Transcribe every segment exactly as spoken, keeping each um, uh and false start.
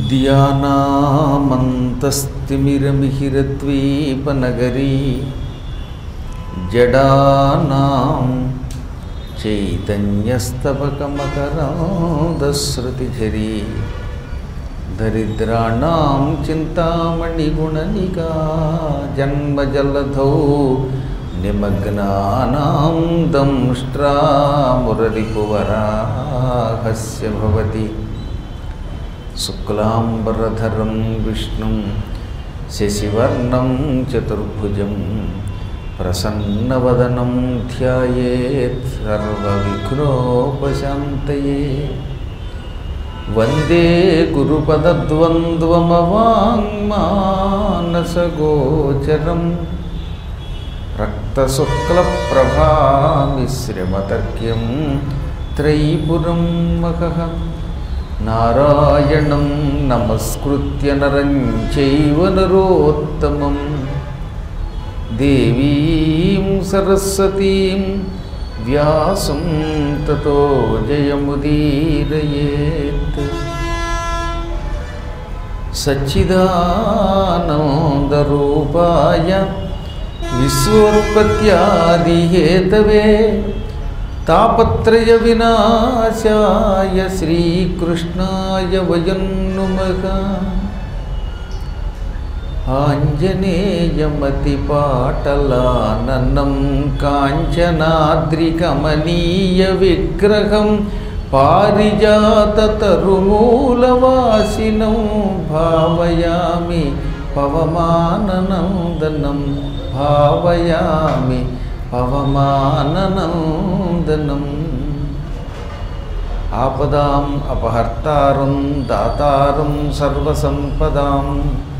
ధ్యానామంతస్తిమిరమిహిరద్వీపనగరీ జడానాం చైతన్యస్తబకమకరాంధశ్రుతిఝరీ దరిద్రాణాం చింతామణిగుణనికా జన్మజలధౌ నిమగ్నానాం దంష్ట్రామురరిపువరాహస్య భవతి శుక్లాంబరధరం విష్ణుం శశివర్ణం చతుర్భుజం ప్రసన్నవదనం ధ్యాయేత్ సర్వవిఘ్నోపశాంతయే. వందే గురుపదద్వంద్వమవాङ्మానసగోచరం రక్తశుక్లప్రభామిశ్రమతర్క్యం త్రైపురం మఖః. నారాయణం నమస్కృత్య నరం చైవ నరోత్తమం దేవీం సరస్వతీం వ్యాసం తతో జయముదీరయేత్. సచ్చిదానందరూపాయ విశ్వోత్పత్యాదిహేతవే తాపత్రయ వినాశాయ శ్రీకృష్ణాయ వయం నుమః. ఆంజనేయమతిపాటలాననం కాంచనాద్రికమనీయ విగ్రహం పారిజాతతరుమూలవాసినం భావయామి పవమాననందనం భావయామి పవమాననందనం. ఆపదాం అపహర్తారం దాతారం సర్వసంపదాం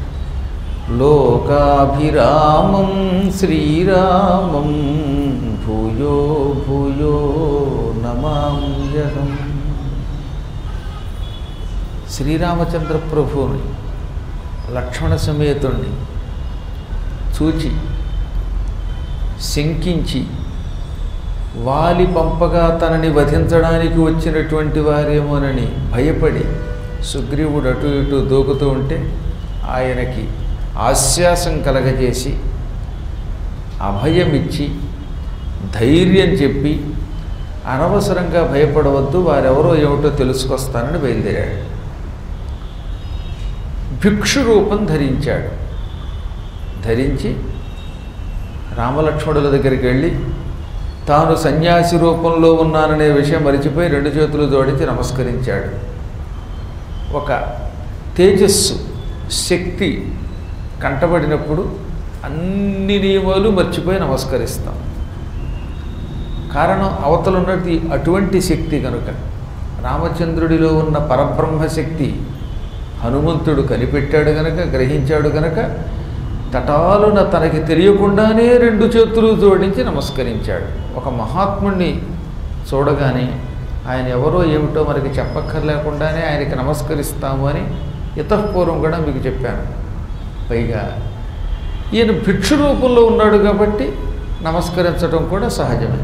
లోకాభిరామం శ్రీరామం భూయో భూయో నమామ్యహం. శ్రీరామచంద్ర ప్రభువుని లక్ష్మణ సమేతుణ్ణి చూచి శంకించి వాలి పంపగా తనని వధించడానికి వచ్చినటువంటి వారేమోనని భయపడి సుగ్రీవుడు అటు ఇటు దూకుతూ ఉంటే ఆయనకి ఆశ్వాసం కలగజేసి అభయమిచ్చి ధైర్యం చెప్పి అనవసరంగా భయపడవద్దు, వారెవరో ఏమిటో తెలుసుకొస్తానని బయలుదేరాడు. భిక్షు రూపం ధరించాడు. ధరించి రామలక్ష్మణుల దగ్గరికి వెళ్ళి తాను సన్యాసి రూపంలో ఉన్నాననే విషయం మరిచిపోయి రెండు చేతులు జోడించి నమస్కరించాడు. ఒక తేజస్సు శక్తి కంటబడినప్పుడు అన్ని నియమాలు మర్చిపోయి నమస్కరిస్తాం. కారణం అవతలున్నది అటువంటి శక్తి కనుక. రామచంద్రుడిలో ఉన్న పరబ్రహ్మశక్తి హనుమంతుడు కనిపెట్టాడు గనక, గ్రహించాడు గనక తటాలున తనకి తెలియకుండానే రెండు చేతులు జోడించి నమస్కరించాడు. ఒక మహాత్ముణ్ణి చూడగానే ఆయన ఎవరో ఏమిటో మనకి చెప్పక్కర్లేకుండానే ఆయనకి నమస్కరిస్తాము అని ఇతఃపూర్వం కూడా మీకు చెప్పాను. పైగా ఈయన భిక్షు రూపంలో ఉన్నాడు కాబట్టి నమస్కరించడం కూడా సహజమే.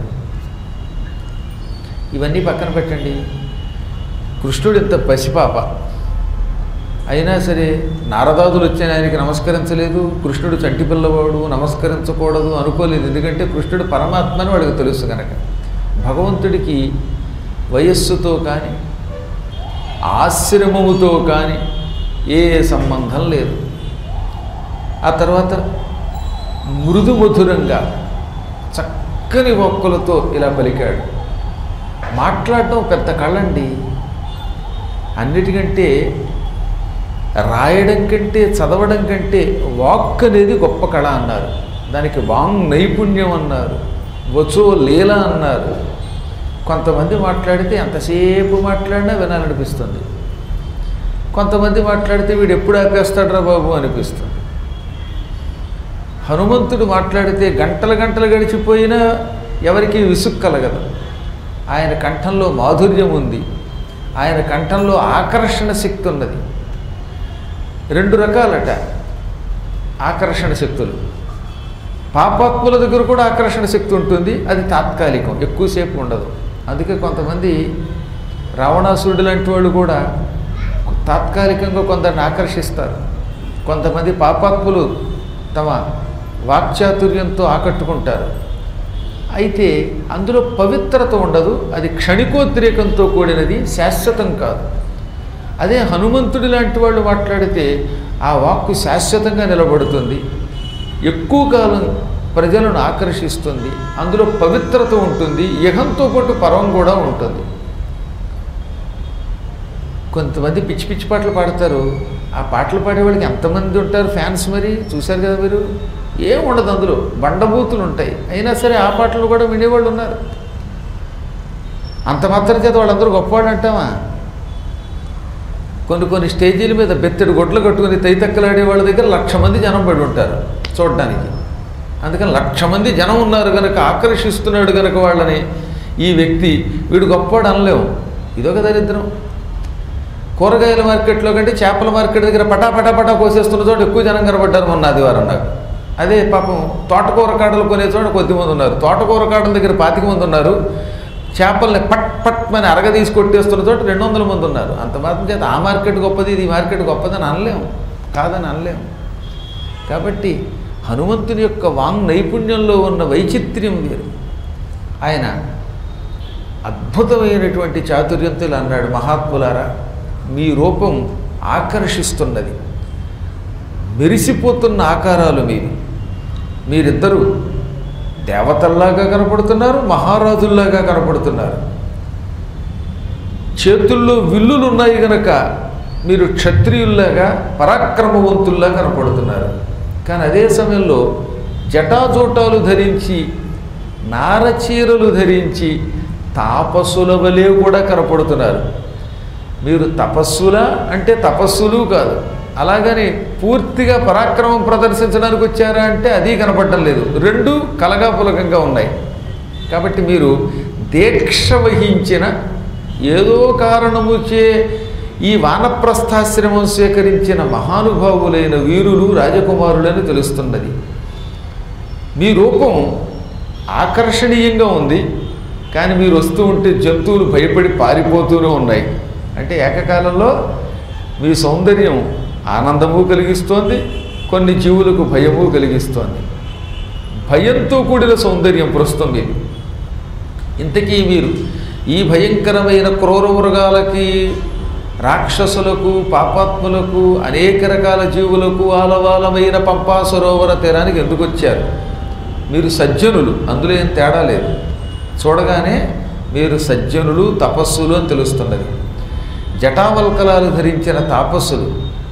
ఇవన్నీ పక్కన పెట్టండి. కృష్ణుడు ఇంత పసిపాప అయినా సరే నారదాదులు వచ్చి ఆయనకి నమస్కరించలేదు. కృష్ణుడు చంటి పిల్లవాడు, నమస్కరించకూడదు అనుకోలేదు. ఎందుకంటే కృష్ణుడు పరమాత్మ అని వాడికి తెలుసు కనుక. భగవంతుడికి వయస్సుతో కానీ ఆశ్రమముతో కానీ ఏ సంబంధం లేదు. ఆ తర్వాత మృదు మధురంగా చక్కని మొక్కలతో ఇలా పలికాడు. మాట్లాడటం పెద్ద కళండి. అన్నిటికంటే రాయడం కంటే చదవడం కంటే వాక్ అనేది గొప్ప కళ అన్నారు. దానికి వాంగ్ నైపుణ్యం అన్నారు, వచో లీల అన్నారు. కొంతమంది మాట్లాడితే ఎంతసేపు మాట్లాడినా వినాలనిపిస్తుంది. కొంతమంది మాట్లాడితే వీడు ఎప్పుడు ఆపేస్తాడ్రా బాబు అనిపిస్తుంది. హనుమంతుడు మాట్లాడితే గంటల గంటలు గడిచిపోయినా ఎవరికి విసుగు కలగదు. ఆయన కంఠంలో మాధుర్యం ఉంది. ఆయన కంఠంలో ఆకర్షణ శక్తి ఉన్నది. రెండు రకాలట ఆకర్షణ శక్తులు. పాపాత్ముల దగ్గర కూడా ఆకర్షణ శక్తి ఉంటుంది, అది తాత్కాలికం, ఎక్కువసేపు ఉండదు. అందుకే కొంతమంది రావణాసురుడు లాంటి వాళ్ళు కూడా తాత్కాలికంగా కొందరిని ఆకర్షిస్తారు. కొంతమంది పాపాత్ములు తమ వాక్చాతుర్యంతో ఆకట్టుకుంటారు. అయితే అందులో పవిత్రత ఉండదు, అది క్షణికోద్రేకంతో కూడినది, శాశ్వతం కాదు. అదే హనుమంతుడి లాంటి వాళ్ళు మాట్లాడితే ఆ వాక్కు శాశ్వతంగా నిలబడుతుంది, ఎక్కువ కాలం ప్రజలను ఆకర్షిస్తుంది, అందులో పవిత్రత ఉంటుంది, ఇహంతో పాటు పరం కూడా ఉంటుంది. కొంతమంది పిచ్చి పిచ్చి పాటలు పాడతారు. ఆ పాటలు పాడేవాళ్ళకి ఎంతమంది ఉంటారు ఫ్యాన్స్, మరి చూశారు కదా మీరు. ఏం ఉండదు అందులో, బండబూతులు ఉంటాయి. అయినా సరే ఆ పాటలు కూడా వినేవాళ్ళు ఉన్నారు. అంత మాత్రం చేత వాళ్ళందరూ గొప్పవాళ్ళు అంటామా? కొన్ని కొన్ని స్టేజీల మీద బెత్తెడు గొడ్లు కట్టుకుని తైతక్కలాడే వాళ్ళ దగ్గర లక్ష మంది జనం పడి ఉంటారు చూడడానికి. అందుకని లక్ష మంది జనం ఉన్నారు కనుక ఆకర్షిస్తున్నాడు కనుక వాళ్ళని ఈ వ్యక్తి వీడు గొప్పవాడు అనలేము. ఇదొక దరిద్రం. కూరగాయల మార్కెట్లో కంటే చేపల మార్కెట్ దగ్గర పటా పటా పటా కోసేస్తున్న చోట ఎక్కువ జనం కనబడ్డారు మొన్న ఆదివారం నాకు. అదే పాపం తోటకూర కాడలు కొనే చోట కొద్దిమంది ఉన్నారు, తోటకూర కాడల దగ్గర పాతిక మంది ఉన్నారు, చేపల్ని పట్ పట్ అని అరగ తీసి కొట్టేస్తున్న చోట రెండు వందల మంది ఉన్నారు. అంత మాత్రం చేత ఆ మార్కెట్ గొప్పది ఇది మార్కెట్ గొప్పదని అనలేము, కాదని అనలేము. కాబట్టి హనుమంతుని యొక్క వాంగ్ నైపుణ్యంలో ఉన్న వైచిత్ర్యం వేరు. ఆయన అద్భుతమైనటువంటి చాతుర్యంతో ఇలా అన్నాడు, మహాత్ములారా మీ రూపం ఆకర్షిస్తున్నది, మెరిసిపోతున్న ఆకారాలు మీవి. మీరిద్దరూ దేవతల్లాగా కనపడుతున్నారు, మహారాజుల్లాగా కనపడుతున్నారు. చేతుల్లో విల్లులు ఉన్నాయి కనుక మీరు క్షత్రియుల్లాగా పరాక్రమవంతుల్లా కనపడుతున్నారు. కానీ అదే సమయంలో జటాజోటాలు ధరించి నారచీరలు ధరించి తాపస్సుల వలె కూడా కనపడుతున్నారు. మీరు తపస్సులా అంటే తపస్సులు కాదు, అలాగని పూర్తిగా పరాక్రమం ప్రదర్శించడానికి వచ్చారా అంటే అది కనపడటం లేదు. రెండు కలగాపులకంగా ఉన్నాయి. కాబట్టి మీరు దీక్ష వహించిన ఏదో కారణముచే ఈ వానప్రస్థాశ్రమం స్వీకరించిన మహానుభావులైన వీరులు రాజకుమారులని తెలుస్తున్నది. మీ రూపం ఆకర్షణీయంగా ఉంది, కానీ మీరు వస్తూ ఉంటే జంతువులు భయపడి పారిపోతూనే ఉన్నాయి. అంటే ఏకకాలంలో మీ సౌందర్యం ఆనందము కలిగిస్తోంది, కొన్ని జీవులకు భయము కలిగిస్తోంది. భయంతో కూడిన సౌందర్యం ప్రస్తుతం మీరు. ఇంతకీ మీరు ఈ భయంకరమైన క్రూర మృగాలకి, రాక్షసులకు, పాపాత్ములకు, అనేక రకాల జీవులకు ఆలవాలమైన పంపా సరోవర తీరానికి ఎందుకు వచ్చారు? మీరు సజ్జనులు, అందులో ఏం తేడా లేదు. చూడగానే మీరు సజ్జనులు, తపస్సులు అని తెలుస్తున్నది. జటావల్కలాలు ధరించిన తాపస్సులు.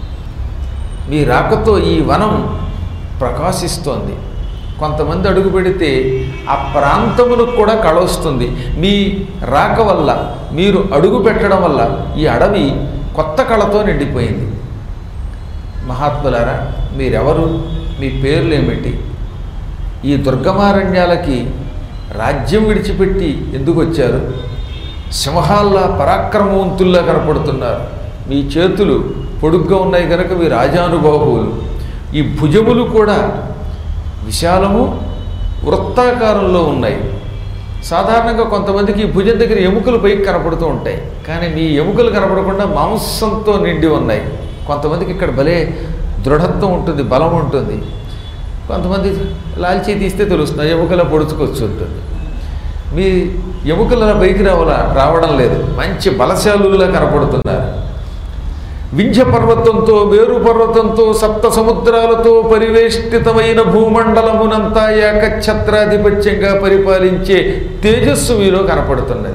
మీ రాకతో ఈ వనం ప్రకాశిస్తోంది. కొంతమంది అడుగు పెడితే ఆ ప్రాంతములకు కూడా కళ వస్తుంది. మీ రాక వల్ల, మీరు అడుగు పెట్టడం వల్ల ఈ అడవి కొత్త కళతో నిండిపోయింది. మహాత్ములారా మీరెవరు? మీ పేర్లు ఏమిటి? ఈ దుర్గమారణ్యాలకి రాజ్యం విడిచిపెట్టి ఎందుకు వచ్చారు? సింహాల్లా పరాక్రమవంతుల్లా కనపడుతున్నారు. మీ చేతులు పొడుగ్గా ఉన్నాయి కనుక మీ రాజానుభావులు. ఈ భుజములు కూడా విశాలము వృత్తాకారంలో ఉన్నాయి. సాధారణంగా కొంతమందికి ఈ భుజం దగ్గర ఎముకలు పైకి కనపడుతూ ఉంటాయి, కానీ మీ ఎముకలు కనపడకుండా మాంసంతో నిండి ఉన్నాయి. కొంతమందికి ఇక్కడ భలే దృఢత్వం ఉంటుంది, బలం ఉంటుంది. కొంతమంది లాల్చీ తీస్తే తెలుస్తుంది, ఎముకల పొడుచుకొచ్చి ఉంటుంది. మీ ఎముకల పైకి రావాల రావడం లేదు, మంచి బలశాలులా కనపడుతున్నారు. వింధ్య పర్వతంతో, మేరు పర్వతంతో, సప్త సముద్రాలతో పరివేష్టితమైన భూమండలమునంతా ఏకఛత్రాధిపత్యంగా పరిపాలించే తేజస్సు మీలో కనపడుతున్నది.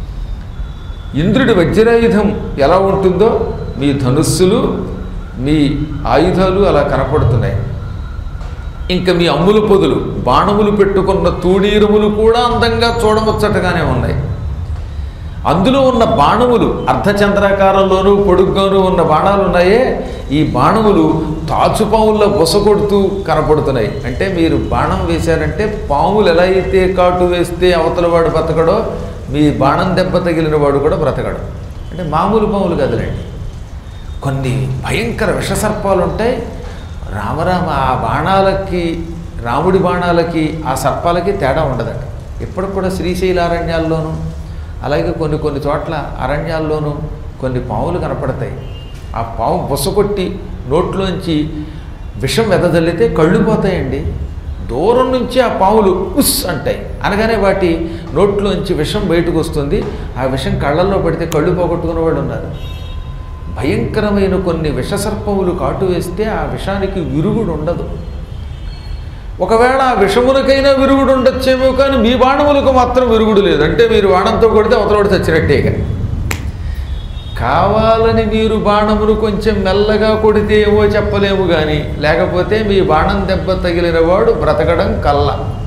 ఇంద్రుడి వజ్రాయుధం ఎలా ఉంటుందో మీ ధనుస్సులు, మీ ఆయుధాలు అలా కనపడుతున్నాయి. ఇంకా మీ అమ్ముల పొదులు, బాణములు పెట్టుకున్న తూణీరములు కూడా అందంగా చూడముచ్చటగానే ఉన్నాయి. అందులో ఉన్న బాణములు అర్ధచంద్రాకారంలోనూ పొడుగ్గాను ఉన్న బాణాలు ఉన్నాయే, ఈ బాణములు తాచుపాముల్లో బొసగొడుతూ కనపడుతున్నాయి. అంటే మీరు బాణం వేశారంటే పాములు ఎలా అయితే కాటు వేస్తే అవతలవాడు బ్రతకడో, మీ బాణం దెబ్బ తగిలిన వాడు కూడా బ్రతకడు. అంటే మామూలు పాములు కదలండి, కొన్ని భయంకర విషసర్పాలు ఉంటాయి. రామరామ ఆ బాణాలకి, రాముడి బాణాలకి ఆ సర్పాలకి తేడా ఉండదట. ఇప్పటికి కూడా శ్రీశైల అరణ్యాల్లోనూ, అలాగే కొన్ని కొన్ని చోట్ల అరణ్యాల్లోనూ కొన్ని పాములు కనపడతాయి. ఆ పాము బుసకొట్టి నోట్లోంచి విషం వెదజల్లితే కళ్ళు పోతాయండి. దూరం నుంచి ఆ పాములు ఉస్ అంటాయి, అనగానే వాటి నోట్లోంచి విషం బయటకు వస్తుంది. ఆ విషం కళ్ళల్లో పడితే కళ్ళు పోగొట్టుకున్న వాళ్ళు ఉన్నారు. భయంకరమైన కొన్ని విషసర్పములు కాటు వేస్తే ఆ విషానికి విరుగుడు ఉండదు. ఒకవేళ ఆ విషములకైనా విరుగుడు ఉండొచ్చేమో, కానీ మీ బాణములకు మాత్రం విరుగుడు లేదు. అంటే మీరు బాణంతో కొడితే అవతలవాడు చచ్చినట్టేగా. కావాలని మీరు బాణమును కొంచెం మెల్లగా కొడితే ఏమో చెప్పలేము, కానీ లేకపోతే మీ బాణం దెబ్బ తగిలిన వాడు బ్రతకడం కల్ల.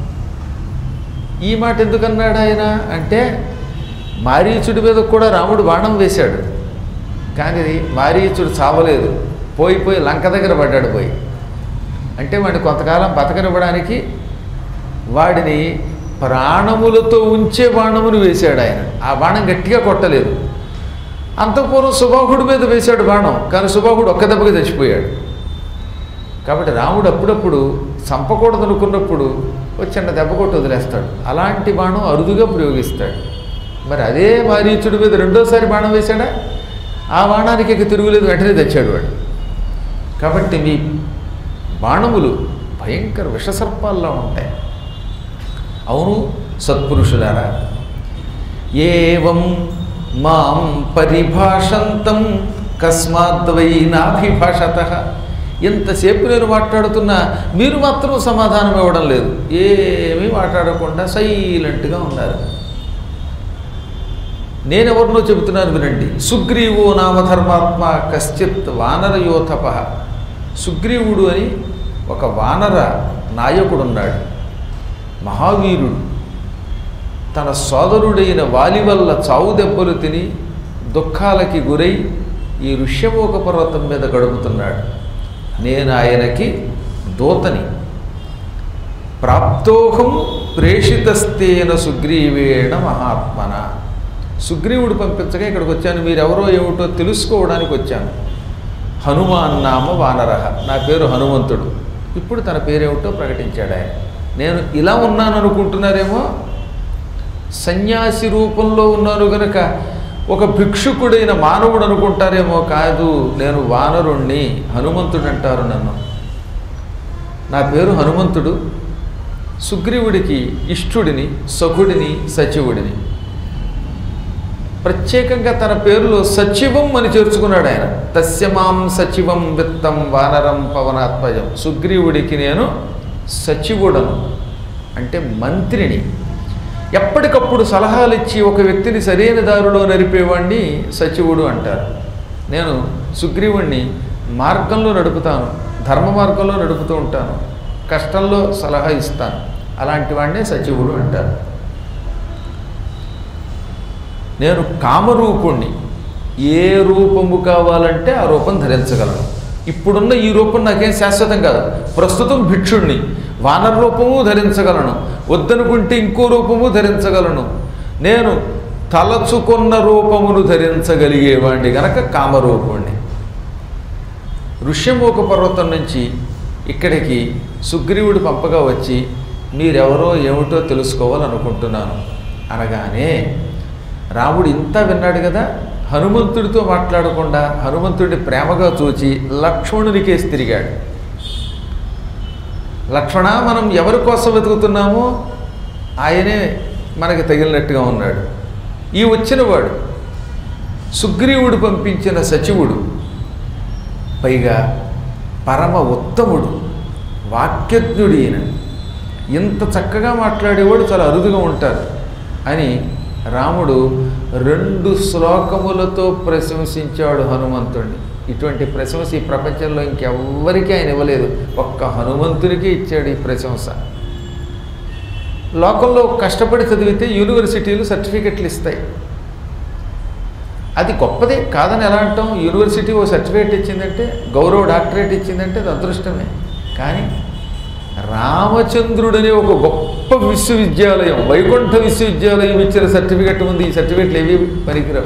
ఈ మాట ఎందుకన్నాడు ఆయన అంటే, మారీచుడి మీద కూడా రాముడు బాణం వేశాడు, కానీ మారీచుడు చావలేదు, పోయి పోయి లంక దగ్గర పడ్డాడు. పోయి అంటే వాడిని కొంతకాలం బతకనివ్వడానికి వాడిని ప్రాణములతో ఉంచే బాణమును వేశాడు ఆయన. ఆ బాణం గట్టిగా కొట్టలేదు. అంతఃపూర్వం సుబాహుడి మీద వేశాడు బాణం, కానీ సుబాహుడు ఒక్క దెబ్బకి చచ్చిపోయాడు. కాబట్టి రాముడు అప్పుడప్పుడు చంపకూడదు అనుకున్నప్పుడు ఒక చిన్న దెబ్బ కొట్టి వదిలేస్తాడు. అలాంటి బాణం అరుదుగా ప్రయోగిస్తాడు. మరి అదే మారీచుడి మీద రెండోసారి బాణం వేశాడా, ఆ బాణానికి ఇక తిరుగులేదు, వెంటనే తెచ్చాడు వాడు. కాబట్టి మీ బాణములు భయంకర విషసర్పాల్లో ఉంటాయి. అవును సత్పురుషులారా, ఏవం మాం పరిభాషంతం కస్మాద్వై నాభిభాషతః. ఎంతసేపు నేను మాట్లాడుతున్నా మీరు మాత్రం సమాధానం ఇవ్వడం లేదు, ఏమీ మాట్లాడకుండా సైలెంట్గా ఉన్నారు. నేనెవరినో చెబుతున్నాను వినండి. సుగ్రీవో నామధర్మాత్మ కశ్చిత్ వానరయోథప. సుగ్రీవుడు అని ఒక వానర నాయకుడున్నాడు, మహావీరుడు. తన సోదరుడైన వాలి వల్ల చావు దెబ్బలు తిని దుఃఖాలకి గురై ఈ ఋష్యమూక పర్వతం మీద గడుపుతున్నాడు. నేను ఆయనకి దూతని. ప్రాప్తోహం ప్రేషితస్తేన సుగ్రీవేణ మహాత్మన. సుగ్రీవుడు పంపించగా ఇక్కడికి వచ్చాను, మీరెవరో ఏమిటో తెలుసుకోవడానికి వచ్చాను. హనుమాన్ నామ వానరహ, నా పేరు హనుమంతుడు. ఇప్పుడు తన పేరేమిటో ప్రకటించాడు ఆయన. నేను ఇలా ఉన్నాను అనుకుంటున్నారేమో, సన్యాసి రూపంలో ఉన్నాను గనక ఒక భిక్షుకుడైన మానవుడు అనుకుంటారేమో. కాదు, నేను వానరుణ్ణి, హనుమంతుడు అంటారు నన్ను. నా పేరు హనుమంతుడు. సుగ్రీవుడికి ఇష్టుడిని, సఖుడిని, సచివుడిని. ప్రత్యేకంగా తన పేరులో సచివం అని చేర్చుకున్నాడు ఆయన. తస్యమాం సచివం విత్తం వానరం పవనాత్మజం. సుగ్రీవుడికి నేను సచివుడను, అంటే మంత్రిని. ఎప్పటికప్పుడు సలహాలు ఇచ్చి ఒక వ్యక్తిని సరైన దారిలో నడిపేవాడిని సచివుడు అంటారు. నేను సుగ్రీవుణ్ణి మార్గంలో నడుపుతాను, ధర్మ మార్గంలో నడుపుతూ ఉంటాను, కష్టంలో సలహా ఇస్తాను. అలాంటి వాడినే సచివుడు అంటారు. నేను కామరూపుణ్ణి, ఏ రూపము కావాలంటే ఆ రూపం ధరించగలను. ఇప్పుడున్న ఈ రూపం నాకేం శాశ్వతం కాదు. ప్రస్తుతం భిక్షుణ్ణి, వానర రూపము ధరించగలను, వద్దనుకుంటే ఇంకో రూపము ధరించగలను. నేను తలచుకున్న రూపమును ధరించగలిగేవాడిని గనక కామరూపుణ్ణి. ఋష్యమూక పర్వతం నుంచి ఇక్కడికి సుగ్రీవుడు పంపగా వచ్చి మీరెవరో ఏమిటో తెలుసుకోవాలనుకుంటున్నాను అనగానే రాముడు ఇంత విన్నాడు కదా, హనుమంతుడితో మాట్లాడకుండా హనుమంతుడిని ప్రేమగా చూచి లక్ష్మణునికేసి తిరిగాడు. లక్ష్మణ, మనం ఎవరి కోసం వెతుకుతున్నామో ఆయనే మనకి తగిలినట్టుగా ఉన్నాడు. ఈ వచ్చినవాడు సుగ్రీవుడు పంపించిన సచివుడు, పైగా పరమ ఉత్తముడు, వాక్యజ్ఞుడు. ఈయన ఇంత చక్కగా మాట్లాడేవాడు చాలా అరుదుగా ఉంటారు అని రాముడు రెండు శ్లోకములతో ప్రశంసించాడు హనుమంతుడిని. ఇటువంటి ప్రశంస ఈ ప్రపంచంలో ఇంకెవ్వరికీ ఆయన ఇవ్వలేదు, ఒక్క హనుమంతుడికి ఇచ్చాడు ఈ ప్రశంస. లోకంలో కష్టపడి చదివితే యూనివర్సిటీలు సర్టిఫికెట్లు ఇస్తాయి, అది గొప్పదే కాదని ఎలా అంటాం. యూనివర్సిటీ ఓ సర్టిఫికేట్ ఇచ్చిందంటే, గౌరవ డాక్టరేట్ ఇచ్చిందంటే అది అదృష్టమే. కానీ రామచంద్రుడనే ఒక గొప్ప విశ్వవిద్యాలయం, వైకుంఠ విశ్వవిద్యాలయం ఇచ్చిన సర్టిఫికెట్ ఉంది. ఈ సర్టిఫికెట్లు ఏవి పనికిరావు.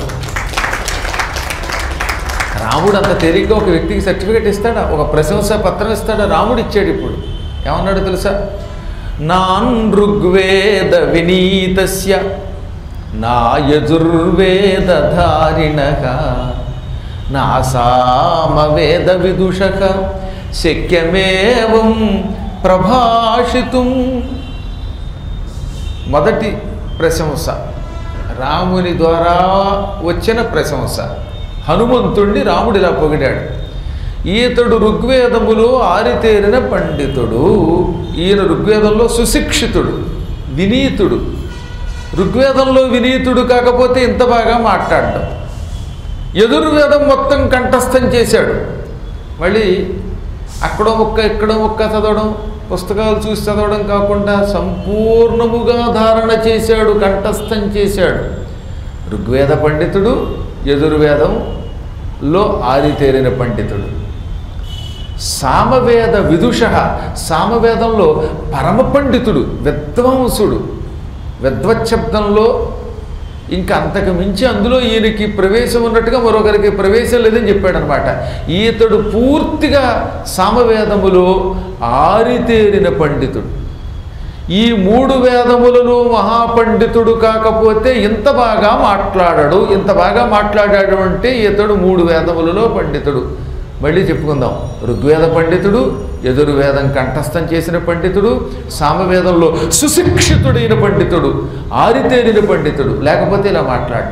రాముడు అంత తేలిగ్గా ఒక వ్యక్తికి సర్టిఫికెట్ ఇస్తాడా, ఒక ప్రశంసా పత్రం ఇస్తాడా? రాముడు ఇచ్చాడు. ఇప్పుడు ఏమన్నాడు తెలుసా? నాన్ ఋగ్వేద వినీతస్య నా యజుర్వేదధారిణః నా సామవేద విదుషక శక్యమేవం ప్రభాషితుం. మొదటి ప్రశంస రాముని ద్వారా వచ్చిన ప్రశంస. హనుమంతుణ్ణి రాముడు ఇలా పొగిడాడు. ఈతడు ఋగ్వేదములో ఆరితేరిన పండితుడు. ఈయన ఋగ్వేదంలో సుశిక్షితుడు, వినీతుడు. ఋగ్వేదంలో వినీతుడు కాకపోతే ఇంత బాగా మాట్లాడడం. యజుర్వేదం మొత్తం కంఠస్థం చేశాడు. మళ్ళీ అక్కడో ముక్క ఇక్కడో ముక్క చదవడం, పుస్తకాలు చూసి చదవడం కాకుండా సంపూర్ణముగా ధారణ చేశాడు, కంఠస్థం చేశాడు. ఋగ్వేద పండితుడు, యజుర్వేదంలో ఆరితేరిన పండితుడు. సామవేద విదుష, సామవేదంలో పరమ పండితుడు, విద్వాంసుడు. విద్వచ్చబ్దంలో ఇంకా అంతకు మించి అందులో ఈయనకి ప్రవేశం ఉన్నట్టుగా మరొకరికి ప్రవేశం లేదని చెప్పాడు అనమాట. ఈతడు పూర్తిగా సామవేదములో ఆరితేరిన పండితుడు. ఈ మూడు వేదములను మహాపండితుడు కాకపోతే ఇంత బాగా మాట్లాడాడు. ఇంత బాగా మాట్లాడాడు అంటే ఈతడు మూడు వేదములలో పండితుడు. మళ్ళీ చెప్పుకుందాం. ఋగ్వేద పండితుడు, యజుర్వేదం కంఠస్థం చేసిన పండితుడు, సామవేదంలో సుశిక్షితుడైన పండితుడు, ఆరితేరిన పండితుడు. లేకపోతే ఇలా మాట్లాడు.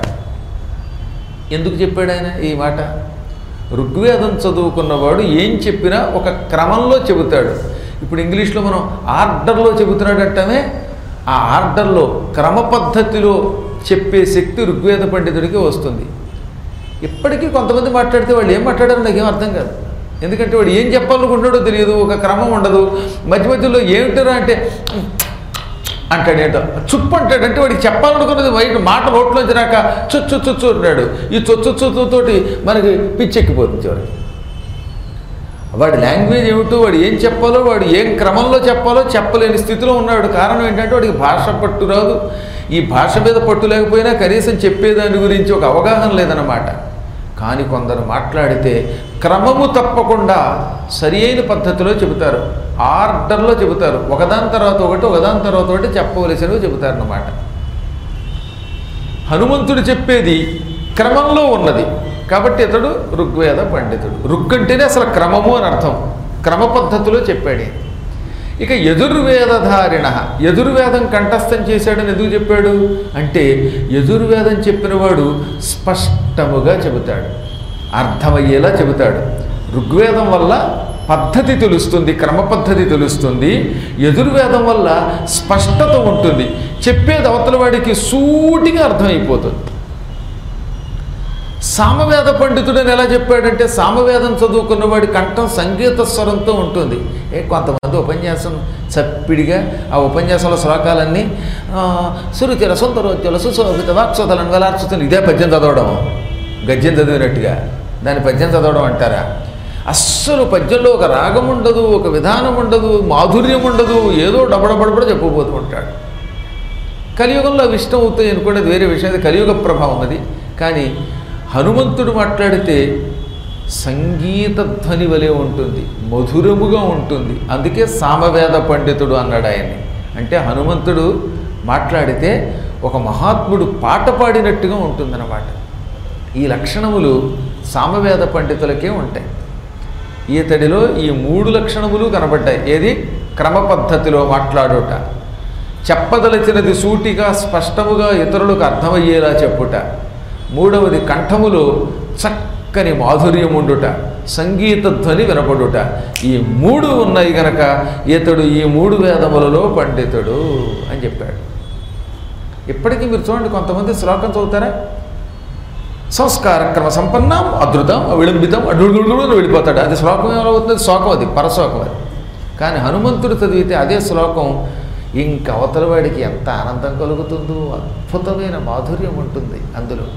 ఎందుకు చెప్పాడు ఆయన ఈ మాట? ఋగ్వేదం చదువుకున్నవాడు ఏం చెప్పినా ఒక క్రమంలో చెబుతాడు. ఇప్పుడు ఇంగ్లీష్లో మనం ఆర్డర్లో చెబుతున్నాడంటమే, ఆ ఆర్డర్లో క్రమ పద్ధతిలో చెప్పే శక్తి ఋగ్వేద పండితుడికి వస్తుంది. ఇప్పటికీ కొంతమంది మాట్లాడితే వాళ్ళు ఏం మాట్లాడారో నాకేం అర్థం కాదు. ఎందుకంటే వాడు ఏం చెప్పాలనుకుంటాడో తెలియదు, ఒక క్రమం ఉండదు. మధ్య మధ్యలో ఏమిటారా అంటే అంటాడు, ఏంటో చుప్పు అంటాడంటే వాడికి చెప్పాలనుకున్నది బయట మాట నోట్లోంచి రాక చొచ్చు చొచ్చు అంటాడు. ఈ చొచ్చు చొచ్చుతోటి మనకి పిచ్చెక్కిపోతుంది చివరికి. వాడి లాంగ్వేజ్ ఏమిటో, వాడు ఏం చెప్పాలో, వాడు ఏం క్రమంలో చెప్పాలో చెప్పలేని స్థితిలో ఉన్నాడు. కారణం ఏంటంటే వాడికి భాష పట్టు రాదు. ఈ భాష మీద పట్టు లేకపోయినా కనీసం చెప్పేదాని గురించి ఒక అవగాహన లేదన్నమాట. కానీ కొందరు మాట్లాడితే క్రమము తప్పకుండా సరి అయిన పద్ధతిలో చెబుతారు, ఆర్డర్లో చెబుతారు. ఒకదాని తర్వాత ఒకటి ఒకదాని తర్వాత ఒకటి చెప్పవలసినవి చెబుతారన్నమాట. హనుమంతుడు చెప్పేది క్రమంలో ఉన్నది కాబట్టి ఇతడు ఋగ్వేద పండితుడు. ఋగ్ అంటేనే అసలు క్రమము అని అర్థం. క్రమ పద్ధతిలో చెప్పాడు. ఇక యజుర్వేదధారిణ, యజుర్వేదం కంఠస్థం చేశాడని ఎందుకు చెప్పాడు అంటే యజుర్వేదం చెప్పినవాడు స్పష్టముగా చెబుతాడు, అర్థమయ్యేలా చెబుతాడు. ఋగ్వేదం వల్ల పద్ధతి తెలుస్తుంది, క్రమ పద్ధతి తెలుస్తుంది. యజుర్వేదం వల్ల స్పష్టత ఉంటుంది, చెప్పేది అవతల వాడికి సూటిగా అర్థమైపోతుంది. సామవేద పండితుడని ఎలా చెప్పాడంటే సామవేదం చదువుకున్నవాడి కంఠం సంగీత స్వరంతో ఉంటుంది. ఏ కొంతమంది ఉపన్యాసం చప్పిడిగా ఆ ఉపన్యాసంలో శ్లోకాలన్నీ సురుచిర సుందరోజ్వల సుశోభిత వాక్సోదలను వెలార్చుతుంది. ఇదే పద్యం చదవడం, గద్యం చదివినట్టుగా దాని పద్యం చదవడం అంటారా? అస్సలు పద్యంలో ఒక రాగం ఉండదు, ఒక విధానం ఉండదు, మాధుర్యం ఉండదు. ఏదో డబడబడబడ చెప్పబోతూ ఉంటాడు. కలియుగంలో అవి ఇష్టం అవుతాయి అనుకోండి, వేరే విషయం. అది కలియుగ ప్రభావం అది. కానీ హనుమంతుడు మాట్లాడితే సంగీత ధ్వని వలె ఉంటుంది, మధురముగా ఉంటుంది. అందుకే సామవేద పండితుడు అన్నాడు ఆయన్ని. అంటే హనుమంతుడు మాట్లాడితే ఒక మహాత్ముడు పాట పాడినట్టుగా ఉంటుందన్నమాట. ఈ లక్షణములు సామవేద పండితులకే ఉంటాయి. ఈతడిలో ఈ మూడు లక్షణములు కనబడ్డాయి. ఏది? క్రమ పద్ధతిలో మాట్లాడుట, చెప్పదలచినది సూటిగా స్పష్టముగా ఇతరులకు అర్థమయ్యేలా చెప్పుట, మూడవది కంఠములో చక్కని మాధుర్యం ఉండుట, సంగీత ధ్వని వినపడుట. ఈ మూడు ఉన్నాయి గనక ఇతడు ఈ మూడు వేదములలో పండితుడు అని చెప్పాడు. ఇప్పటికీ మీరు చూడండి, కొంతమంది శ్లోకం చదువుతారా, సంస్కార క్రమ సంపన్నం అద్భుతం విళంబితం అడుగుడు వెళ్ళిపోతాడు. అది శ్లోకం ఏమవుతుంది? శ్లోకం, అది పరశ్లోకం అది. కానీ హనుమంతుడు చదివితే అదే శ్లోకం ఇంక అవతల వాడికి ఎంత ఆనందం కలుగుతుందో, అద్భుతమైన మాధుర్యం ఉంటుంది అందులో.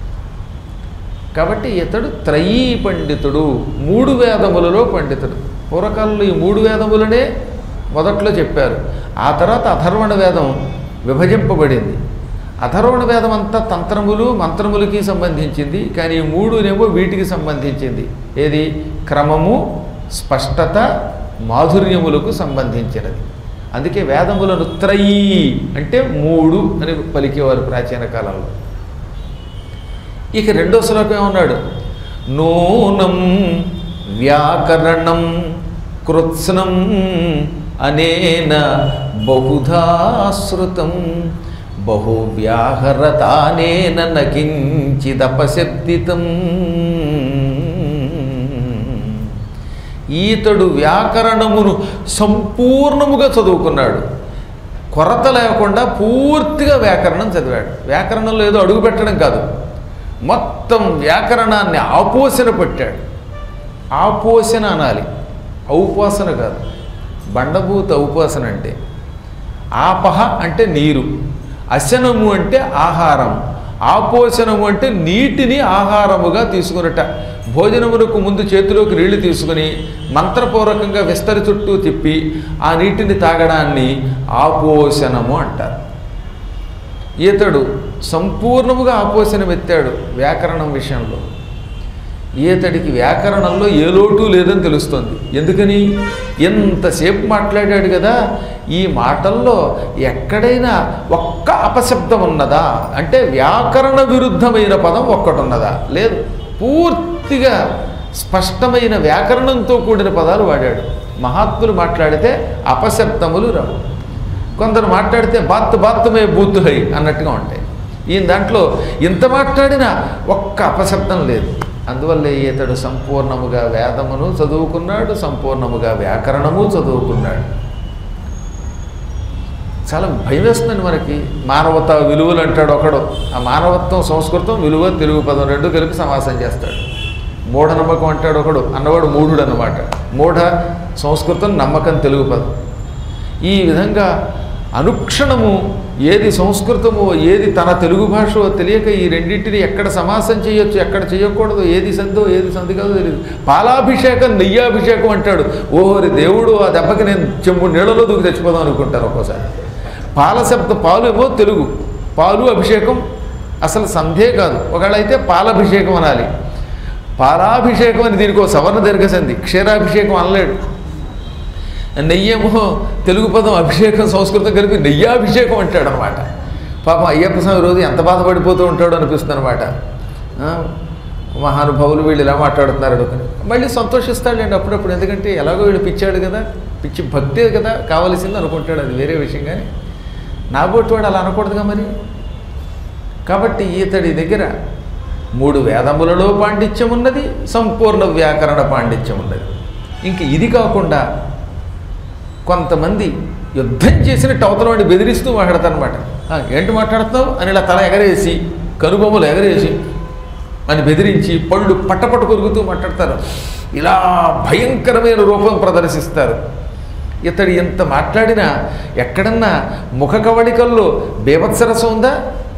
కాబట్టి ఇతడు త్రయీ పండితుడు, మూడు వేదములలో పండితుడు. పూర్వకాలంలో ఈ మూడు వేదములనే మొదట్లో చెప్పారు. ఆ తర్వాత అథర్వణ వేదం విభజింపబడింది. అథర్వణ వేదం అంతా తంత్రములు మంత్రములకి సంబంధించింది, కానీ ఈ మూడునేమో వీటికి సంబంధించింది. ఏది? క్రమము, స్పష్టత, మాధుర్యములకు సంబంధించినది. అందుకే వేదములను త్రయీ అంటే మూడు అని పలికేవారు ప్రాచీన కాలంలో. ఇక రెండో శ్లోకం ఏమన్నాడు? నూనం వ్యాకరణం కృత్స్నం అనేన బహుధా శృతం బహువ్యాహరతానేన నకించిదపశబ్దితం. ఈతడు వ్యాకరణమును సంపూర్ణముగా చదువుకున్నాడు, కొరత లేకుండా పూర్తిగా వ్యాకరణం చదివాడు. వ్యాకరణంలో ఏదో అడుగు పెట్టడం కాదు, మొత్తం వ్యాకరణాన్ని ఆపోసన పెట్టాడు. ఆపోసన అనాలి, ఔపాసన కాదు. బండభూత ఔపాసన అంటే ఆపహ అంటే నీరు, అశనము అంటే ఆహారం, ఆపోషణము అంటే నీటిని ఆహారముగా తీసుకున్నట. భోజనమునకు ముందు చేతిలోకి నీళ్లు తీసుకుని మంత్రపూర్వకంగా విస్తరి చుట్టూ తిప్పి ఆ నీటిని తాగడాన్ని ఆపోషణము అంటారు. ఈతడు సంపూర్ణముగా ఆపోషణం ఎత్తాడు వ్యాకరణం విషయంలో. ఈతడికి వ్యాకరణంలో ఏ లోటు లేదని తెలుస్తుంది. ఎందుకని? ఎంతసేపు మాట్లాడాడు కదా, ఈ మాటల్లో ఎక్కడైనా ఒక్క అపశబ్దం ఉన్నదా అంటే వ్యాకరణ విరుద్ధమైన పదం ఒక్కటి ఉన్నదా? లేదు. పూర్తిగా స్పష్టమైన వ్యాకరణంతో కూడిన పదాలు వాడాడు. మహాత్ములు మాట్లాడితే అపశబ్దములు రావు. కొందరు మాట్లాడితే బాత్ బాత్తుమే బూత్ హై అన్నట్టుగా ఉంటాయి. ఈయన దాంట్లో ఇంత మాట్లాడినా ఒక్క అపశబ్దం లేదు. అందువల్ల ఈతడు సంపూర్ణముగా వేదమును చదువుకున్నాడు, సంపూర్ణముగా వ్యాకరణము చదువుకున్నాడు. చాలా భయం వేస్తుందండి మనకి. మానవత విలువలు అంటాడు ఒకడు. ఆ మానవత్వం సంస్కృతం, విలువ తెలుగు పదం రెండు కలిపి సమాసం చేస్తాడు. మూఢనమ్మకం అంటాడు ఒకడు, అన్నవాడు మూఢుడు అన్నమాట. మూఢ సంస్కృతం, నమ్మకం తెలుగు పదం. ఈ విధంగా అనుక్షణము ఏది సంస్కృతమో ఏది తన తెలుగు భాషో తెలియక ఈ రెండింటిని ఎక్కడ సమాసం చేయొచ్చు, ఎక్కడ చేయకూడదు, ఏది సందో ఏది సంది కాదో తెలియదు. పాలాభిషేకం నెయ్యాభిషేకం అంటాడు. ఓహోరి దేవుడు, ఆ దెబ్బకి నేను చెంబు నీళ్ళలో దూకి తెచ్చిపోదాం అనుకుంటారు ఒక్కోసారి. పాల శబ్ద పాలు ఏమో తెలుగు, పాలు అభిషేకం అసలు సంధే కాదు. ఒకవేళ అయితే పాలాభిషేకం అనాలి. పాలాభిషేకం అని దీనికి ఒక సవర్ణ దీర్ఘసంధి, క్షీరాభిషేకం అనలేడు. నెయ్యేమో తెలుగు పదం, అభిషేకం సంస్కృతం కలిపి నెయ్యాభిషేకం అంటాడు అనమాట. పాపం అయ్యప్ప స్వామి రోజు ఎంత బాధపడిపోతూ ఉంటాడో అనిపిస్తుంది అనమాట. మహానుభావులు వీళ్ళు ఇలా మాట్లాడుతున్నారు అనుకుని మళ్ళీ సంతోషిస్తాడండి అప్పుడప్పుడు. ఎందుకంటే ఎలాగో వీళ్ళు పిచ్చాడు కదా, పిచ్చి భక్తే కదా కావలసింది అనుకుంటాడు, అది వేరే విషయం. కానీ నాబోటి వాడు అలా అనకూడదుగా మరి. కాబట్టి ఈతడి దగ్గర మూడు వేదములలో పాండిత్యం ఉన్నది, సంపూర్ణ వ్యాకరణ పాండిత్యం ఉన్నది. ఇంక ఇది కాకుండా కొంతమంది యుద్ధం చేసినట్టు అవతల వాడిని బెదిరిస్తూ మాట్లాడతారనమాట. ఏంటి మాట్లాడుతున్నావు అని ఇలా తల ఎగరేసి, కనుబొమ్మలు ఎగరేసి అని బెదిరించి పళ్ళు పట్టపట్ట కొరుకుతూ మాట్లాడతారు. ఇలా భయంకరమైన రూపం ప్రదర్శిస్తారు. ఇతడు ఎంత మాట్లాడినా ఎక్కడన్నా ముఖ కవళికల్లో బీభత్సరసం ఉందా?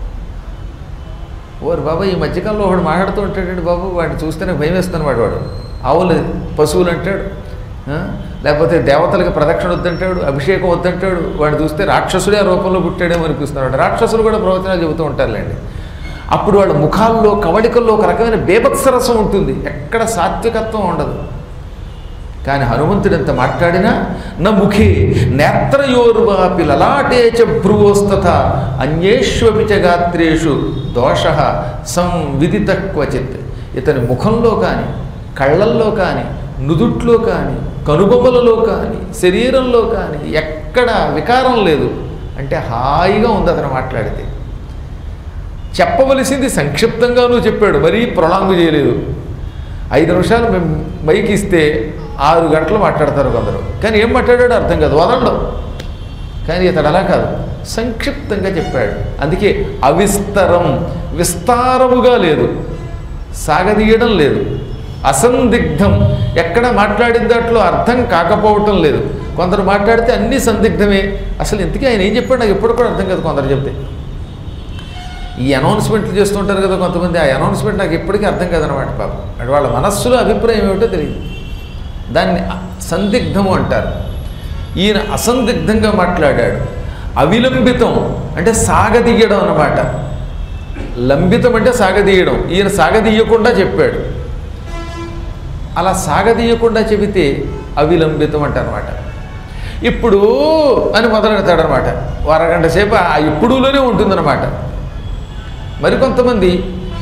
ఓరు బాబా, ఈ మధ్యకాలంలో వాడు మాట్లాడుతూ ఉంటాడండి బాబు, వాడిని చూస్తేనే భయం వేస్తాను. వాడు వాడు ఆవులు పశువులు అంటాడు, లేకపోతే దేవతలకి ప్రదక్షిణ వద్దంటాడు, అభిషేకం వద్దంటాడు. వాడిని చూస్తే రాక్షసుడే ఆ రూపంలో పుట్టాడేమో అనిపిస్తున్నాడు. రాక్షసులు కూడా ప్రవచనాలు చెబుతూ ఉంటారులేండి. అప్పుడు వాళ్ళ ముఖాల్లో కవళికల్లో ఒక రకమైన బీభత్సరసం ఉంటుంది, ఎక్కడ సాత్వికత్వం ఉండదు. కానీ హనుమంతుడు ఎంత మాట్లాడినా నా ముఖే నేత్రయోర్వాపి లలాటే చ భ్రువోస్తథ అన్యేష్వపి చ గాత్రేషు దోష సంవిదిత క్వచిత్. ఇతని ముఖంలో కానీ, కళ్ళల్లో కానీ, నుదుట్లో కానీ, కనుబొమ్మలలో కానీ, శరీరంలో కానీ ఎక్కడ వికారం లేదు. అంటే హాయిగా ఉంది అతను మాట్లాడితే. చెప్పవలసింది సంక్షిప్తంగానూ చెప్పాడు, మరీ ప్రొలాంగ్ చేయలేదు. ఐదు నిమిషాలు మేము మైక్ ఇస్తే ఆరు గంటలు మాట్లాడతారు కొందరు. కానీ ఏం మాట్లాడాడో అర్థం కాదు, వదలడం. కానీ ఇతడు అలా కాదు, సంక్షిప్తంగా చెప్పాడు. అందుకే అవిస్తరం, విస్తారముగా లేదు, సాగదీయడం లేదు. అసందిగ్ధం, ఎక్కడ మాట్లాడిన దాంట్లో అర్థం కాకపోవటం లేదు. కొందరు మాట్లాడితే అన్నీ సందిగ్ధమే. అసలు ఇంతకీ ఆయన ఏం చెప్పాడు నాకు ఎప్పుడు కూడా అర్థం కాదు కొందరు చెప్తే. ఈ అనౌన్స్మెంట్లు చేస్తుంటారు కదా కొంతమంది, ఆ అనౌన్స్మెంట్ నాకు ఎప్పటికీ అర్థం కాదనమాట. పాపం అంటే వాళ్ళ మనస్సులో అభిప్రాయం ఏమిటో తెలియదు. దాన్ని సందిగ్ధము అంటారు. ఈయన అసందిగ్ధంగా మాట్లాడాడు. అవిలంబితం అంటే సాగదీయడం అన్నమాట. లంబితం అంటే సాగదీయడం. ఈయన సాగదీయకుండా చెప్పాడు. అలా సాగదీయకుండా చెబితే అవిలంబితం అంటారనమాట. ఇప్పుడు అని మొదలెడతాడనమాట. అరగంట సేపు ఆ ఇప్పుడులోనే ఉంటుందన్నమాట. మరికొంతమంది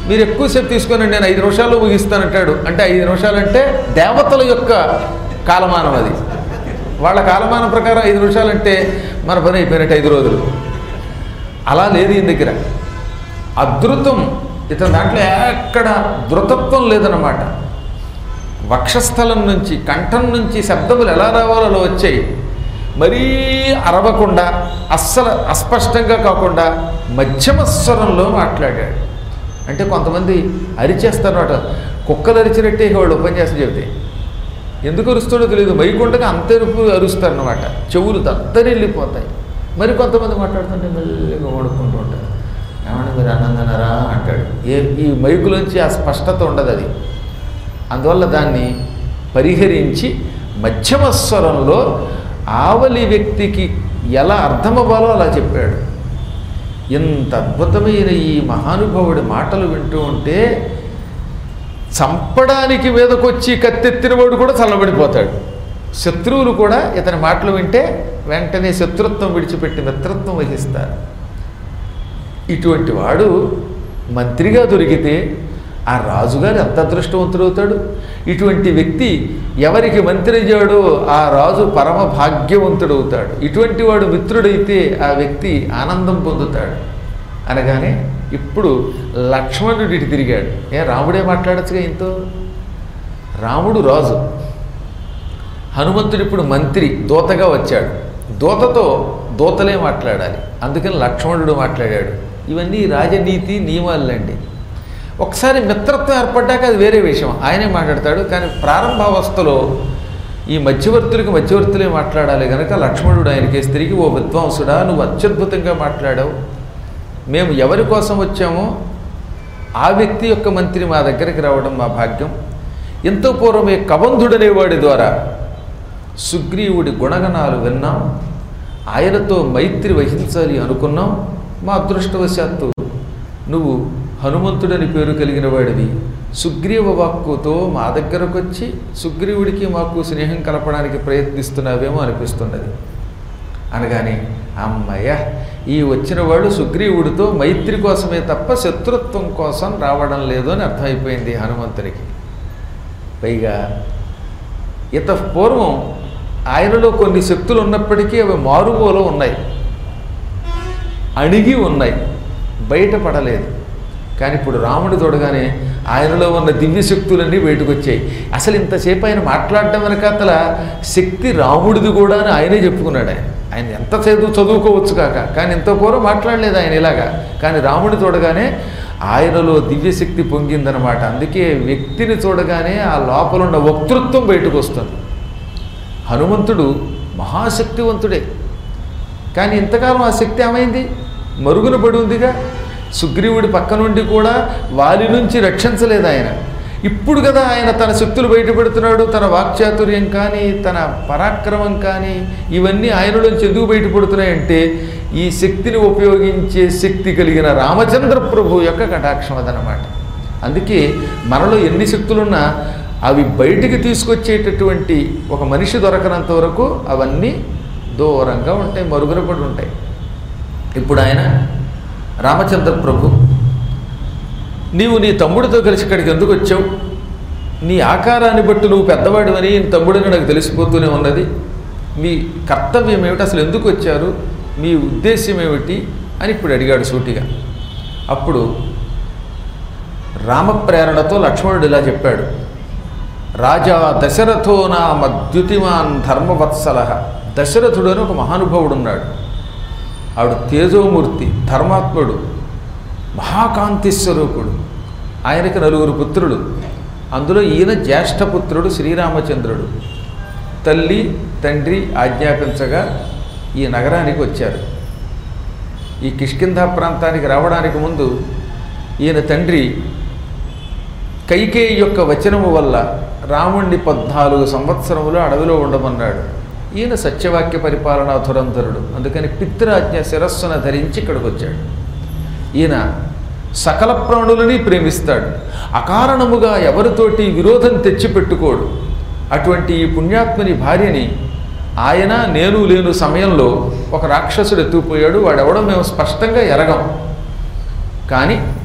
మీరు ఎక్కువసేపు తీసుకొని నేను ఐదు నిమిషాల్లో ముగిస్తానంటాడు. అంటే ఐదు నిమిషాలు అంటే దేవతల యొక్క కాలమానం అది. వాళ్ళ కాలమానం ప్రకారం ఐదు నిమిషాలంటే మన పని అయిపోయినట్టు ఐదు రోజులు. అలా లేదు ఈయన దగ్గర. అద్రుతం, ఇతని దాంట్లో ఎక్కడ ధృతత్వం లేదన్నమాట. వక్షస్థలం నుంచి కంఠం నుంచి శబ్దములు ఎలా రావాలో అలా వచ్చాయి. మరీ అరవకుండా అస్సలు అస్పష్టంగా కాకుండా మధ్యమ స్వరంలో మాట్లాడాడు. అంటే కొంతమంది అరిచేస్తారన్నమాట. కుక్కలు అరిచినట్టే వాళ్ళు ఉపన్యాసం చెబితే ఎందుకు అరుస్తాడో తెలియదు, మైకుండగా అంతెరుపు అరుస్తారన్నమాట. చెవులు దద్దరిల్లిపోతాయి. మరి కొంతమంది మాట్లాడుతుంటే మెల్లిగా ఓడుకుంటూ ఉంటారు. ఏమన్నా మీరు అన్నందన్నారా అంటాడు. ఏ ఈ మైకులోంచి ఆ స్పష్టత ఉండదు అది. అందువల్ల దాన్ని పరిహరించి మధ్యమ స్వరంలో ఆవలి వ్యక్తికి ఎలా అర్థమవ్వాలో అలా చెప్పాడు. ఇంత అద్భుతమైన ఈ మహానుభావుడి మాటలు వింటూ ఉంటే చంపడానికి మీదకొచ్చి కత్తెత్తినవాడు కూడా చల్లబడిపోతాడు. శత్రువులు కూడా ఇతని మాటలు వింటే వెంటనే శత్రుత్వం విడిచిపెట్టి మిత్రత్వం వహిస్తారు. ఇటువంటి వాడు మంత్రిగా దొరికితే ఆ రాజుగారు ఎంత అదృష్టవంతుడవుతాడు. ఇటువంటి వ్యక్తి ఎవరికి మంత్రి అయ్యాడో ఆ రాజు పరమ భాగ్యవంతుడవుతాడు. ఇటువంటి వాడు మిత్రుడైతే ఆ వ్యక్తి ఆనందం పొందుతాడు అనగానే ఇప్పుడు లక్ష్మణుడు ఇటు తిరిగాడు. ఏ రాముడే మాట్లాడచ్చుగా ఇంతో. రాముడు రాజు, హనుమంతుడు ఇప్పుడు మంత్రి, దూతగా వచ్చాడు. దూతతో దూతలే మాట్లాడాలి. అందుకని లక్ష్మణుడు మాట్లాడాడు. ఇవన్నీ రాజనీతి నియమాలండి. ఒకసారి మిత్రత్వం ఏర్పడ్డాక అది వేరే విషయం, ఆయనే మాట్లాడతాడు. కానీ ప్రారంభావస్థలో ఈ మధ్యవర్తులకి మధ్యవర్తులే మాట్లాడాలి కనుక లక్ష్మణుడు ఆయనకేసి తిరిగి, ఓ విద్వాంసుడా, నువ్వు అత్యద్భుతంగా మాట్లాడావు. మేము ఎవరి కోసం వచ్చామో ఆ వ్యక్తి యొక్క మంత్రి మా దగ్గరికి రావడం మా భాగ్యం. ఎంతో పూర్వమే కబంధుడనేవాడి ద్వారా సుగ్రీవుడి గుణగణాలు విన్నాం. ఆయనతో మైత్రి వహించాలి అనుకున్నాం. మా అదృష్టవశాత్తు నువ్వు హనుమంతుడని పేరు కలిగిన వాడివి. సుగ్రీవ వాక్కుతో మా దగ్గరకు వచ్చి సుగ్రీవుడికి మాకు స్నేహం కలపడానికి ప్రయత్నిస్తున్నావేమో అనిపిస్తున్నది అనగానే, అమ్మయ్య, ఈ వచ్చిన వాడు సుగ్రీవుడితో మైత్రి కోసమే తప్ప శత్రుత్వం కోసం రావడం లేదు అని అర్థమైపోయింది హనుమంతునికి. పైగా ఇత పూర్వం ఆయనలో కొన్ని శక్తులు ఉన్నప్పటికీ అవి మారుమూల ఉన్నాయి, అణిగి ఉన్నాయి, బయటపడలేదు. కానీ ఇప్పుడు రాముడు చూడగానే ఆయనలో ఉన్న దివ్య శక్తులన్నీ బయటకు వచ్చాయి. అసలు ఇంతసేపు ఆయన మాట్లాడడం వెనకాతల శక్తి రాముడిది కూడా అని ఆయనే చెప్పుకున్నాడు. ఆయన ఆయన ఎంత చదువు చదువుకోవచ్చు కాక, కానీ ఇంత పూర్వం మాట్లాడలేదు ఆయన ఇలాగా. కానీ రాముడు చూడగానే ఆయనలో దివ్యశక్తి పొంగిందనమాట. అందుకే వ్యక్తిని చూడగానే ఆ లోపల ఉన్న వక్తృత్వం బయటకు వస్తుంది. హనుమంతుడు మహాశక్తివంతుడే, కానీ ఇంతకాలం ఆ శక్తి ఏమైంది? మరుగున పడి ఉందిగా. సుగ్రీవుడి పక్క నుండి కూడా వాలి నుంచి రక్షించలేదు ఆయన. ఇప్పుడు కదా ఆయన తన శక్తులు బయటపెడుతున్నాడు. తన వాక్చాతుర్యం కానీ తన పరాక్రమం కానీ ఇవన్నీ ఆయనలోంచి ఎందుకు బయటపడుతున్నాయంటే ఈ శక్తిని ఉపయోగించే శక్తి కలిగిన రామచంద్ర ప్రభు యొక్క కటాక్షం అదనమాట. అందుకే మనలో ఎన్ని శక్తులున్నా అవి బయటికి తీసుకొచ్చేటటువంటి ఒక మనిషి దొరకనంత వరకు అవన్నీ దూరంగా ఉంటాయి, మరుగున పడి ఉంటాయి. ఇప్పుడు ఆయన రామచంద్ర ప్రభు, నీవు నీ తమ్ముడితో కలిసి ఇక్కడికి ఎందుకు వచ్చావు? నీ ఆకారాన్ని బట్టి నువ్వు పెద్దవాడివని తమ్ముడని నాకు తెలిసిపోతూనే ఉన్నది. మీ కర్తవ్యం ఏమిటి? అసలు ఎందుకు వచ్చారు? మీ ఉద్దేశ్యం ఏమిటి అని ఇప్పుడు అడిగాడు సూటిగా. అప్పుడు రామప్రేరణతో లక్ష్మణుడు ఇలా చెప్పాడు. రాజా దశరథో నామ ద్యుతిమాన్ ధర్మవత్సల. దశరథుడు అని ఒక మహానుభావుడు ఉన్నాడు. ఆవిడ తేజోమూర్తి, ధర్మాత్ముడు, మహాకాంతి స్వరూపుడు. ఆయనకి నలుగురు పుత్రుడు. అందులో ఈయన జ్యేష్ఠపుత్రుడు శ్రీరామచంద్రుడు. తల్లి తండ్రి ఆజ్ఞాపించగా ఈ నగరానికి వచ్చారు. ఈ కిష్కింధ ప్రాంతానికి రావడానికి ముందు ఈయన తండ్రి కైకేయి యొక్క వచనము వల్ల రాముణ్ణి పద్నాలుగు సంవత్సరములు అడవిలో ఉండమన్నాడు. ఈయన సత్యవాక్య పరిపాలనా ధురంధరుడు. అందుకని పితృరాజ్ఞ శిరస్సున ధరించి ఇక్కడికి వచ్చాడు. ఈయన సకల ప్రాణులని ప్రేమిస్తాడు. అకారణముగా ఎవరితోటి విరోధం తెచ్చిపెట్టుకోడు. అటువంటి ఈ పుణ్యాత్మని భార్యని ఆయన నేను లేను సమయంలో ఒక రాక్షసుడు ఎత్తుకుపోయాడు. వాడెవడో మేము స్పష్టంగా ఎరగం. కానీ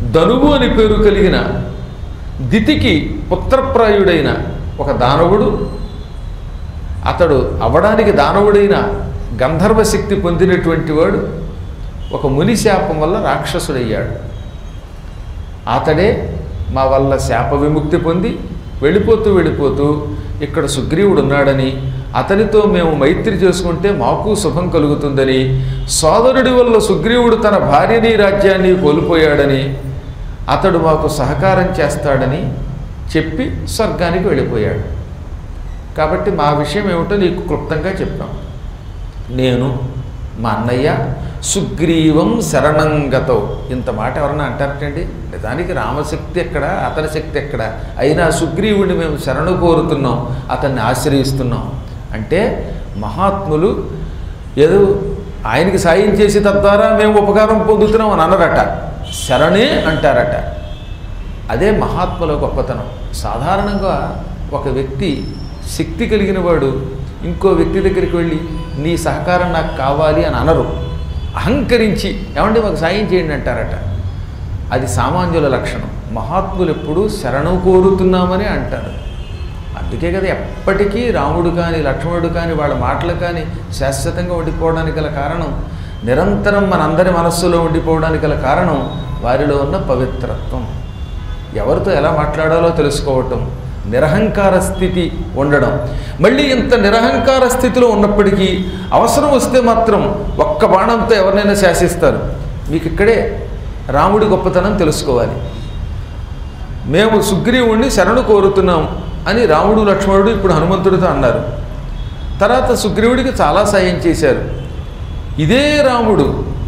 ధనువు అని పేరు కలిగిన దితికి పుత్రప్రాయుడైన ఒక దానవుడు, అతడు అవ్వడానికి దానవుడైన గంధర్వ శక్తి పొందినటువంటి వాడు ఒక ముని శాపం వల్ల రాక్షసుడయ్యాడు. అతడే మా వల్ల శాప విముక్తి పొంది వెళ్ళిపోతూ వెళ్ళిపోతూ ఇక్కడ సుగ్రీవుడు ఉన్నాడని, అతనితో మేము మైత్రి చేసుకుంటే మాకు శుభం కలుగుతుందని, సోదరుడి వల్ల సుగ్రీవుడు తన భార్యని రాజ్యాన్ని కోల్పోయాడని, అతడు మాకు సహకారం చేస్తాడని చెప్పి స్వర్గానికి వెళ్ళిపోయాడు. కాబట్టి మా విషయం ఏమిటో నీకు క్లుప్తంగా చెప్పాం. నేను మా అన్నయ్య సుగ్రీవం శరణంగతో. ఇంత మాట ఎవరన్నా అంటారటండి? నిజానికి రామశక్తి ఎక్కడ, అతని శక్తి ఎక్కడ? అయినా సుగ్రీవుడిని మేము శరణు కోరుతున్నాం, అతన్ని ఆశ్రయిస్తున్నాం అంటే మహాత్ములు ఏదో ఆయనకి సాయం చేసి తద్వారా మేము ఉపకారం పొందుతున్నాం అని అనరట, శరణే అంటారట. అదే మహాత్ముల గొప్పతనం. సాధారణంగా ఒక వ్యక్తి శక్తి కలిగిన వాడు ఇంకో వ్యక్తి దగ్గరికి వెళ్ళి నీ సహకారం నాకు కావాలి అని అనరు. అహంకరించి ఏమంటే మాకు సాయం చేయండి అంటారట. అది సామాన్యుల లక్షణం. మహాత్ములు ఎప్పుడూ శరణు కోరుతున్నామని అంటారు. అందుకే కదా ఎప్పటికీ రాముడు కానీ లక్ష్మణుడు కానీ వాళ్ళ మాటలు కానీ శాశ్వతంగా ఉండిపోవడానికి గల కారణం, నిరంతరం మనందరి మనస్సులో ఉండిపోవడానికి గల కారణం వారిలో ఉన్న పవిత్రత్వం. ఎవరితో ఎలా మాట్లాడాలో తెలుసుకోవటం, నిరహంకార స్థితి ఉండడం. మళ్ళీ ఇంత నిరహంకార స్థితిలో ఉన్నప్పటికీ అవసరం వస్తే మాత్రం ఒక్క బాణంతో ఎవరినైనా శాసిస్తారు. మీకు ఇక్కడే రాముడి గొప్పతనం తెలుసుకోవాలి. మేము సుగ్రీవుణ్ణి శరణు కోరుతున్నాం అని రాముడు లక్ష్మణుడు ఇప్పుడు హనుమంతుడితో అన్నారు. తర్వాత సుగ్రీవుడికి చాలా సాయం చేశారు. ఇదే రాముడు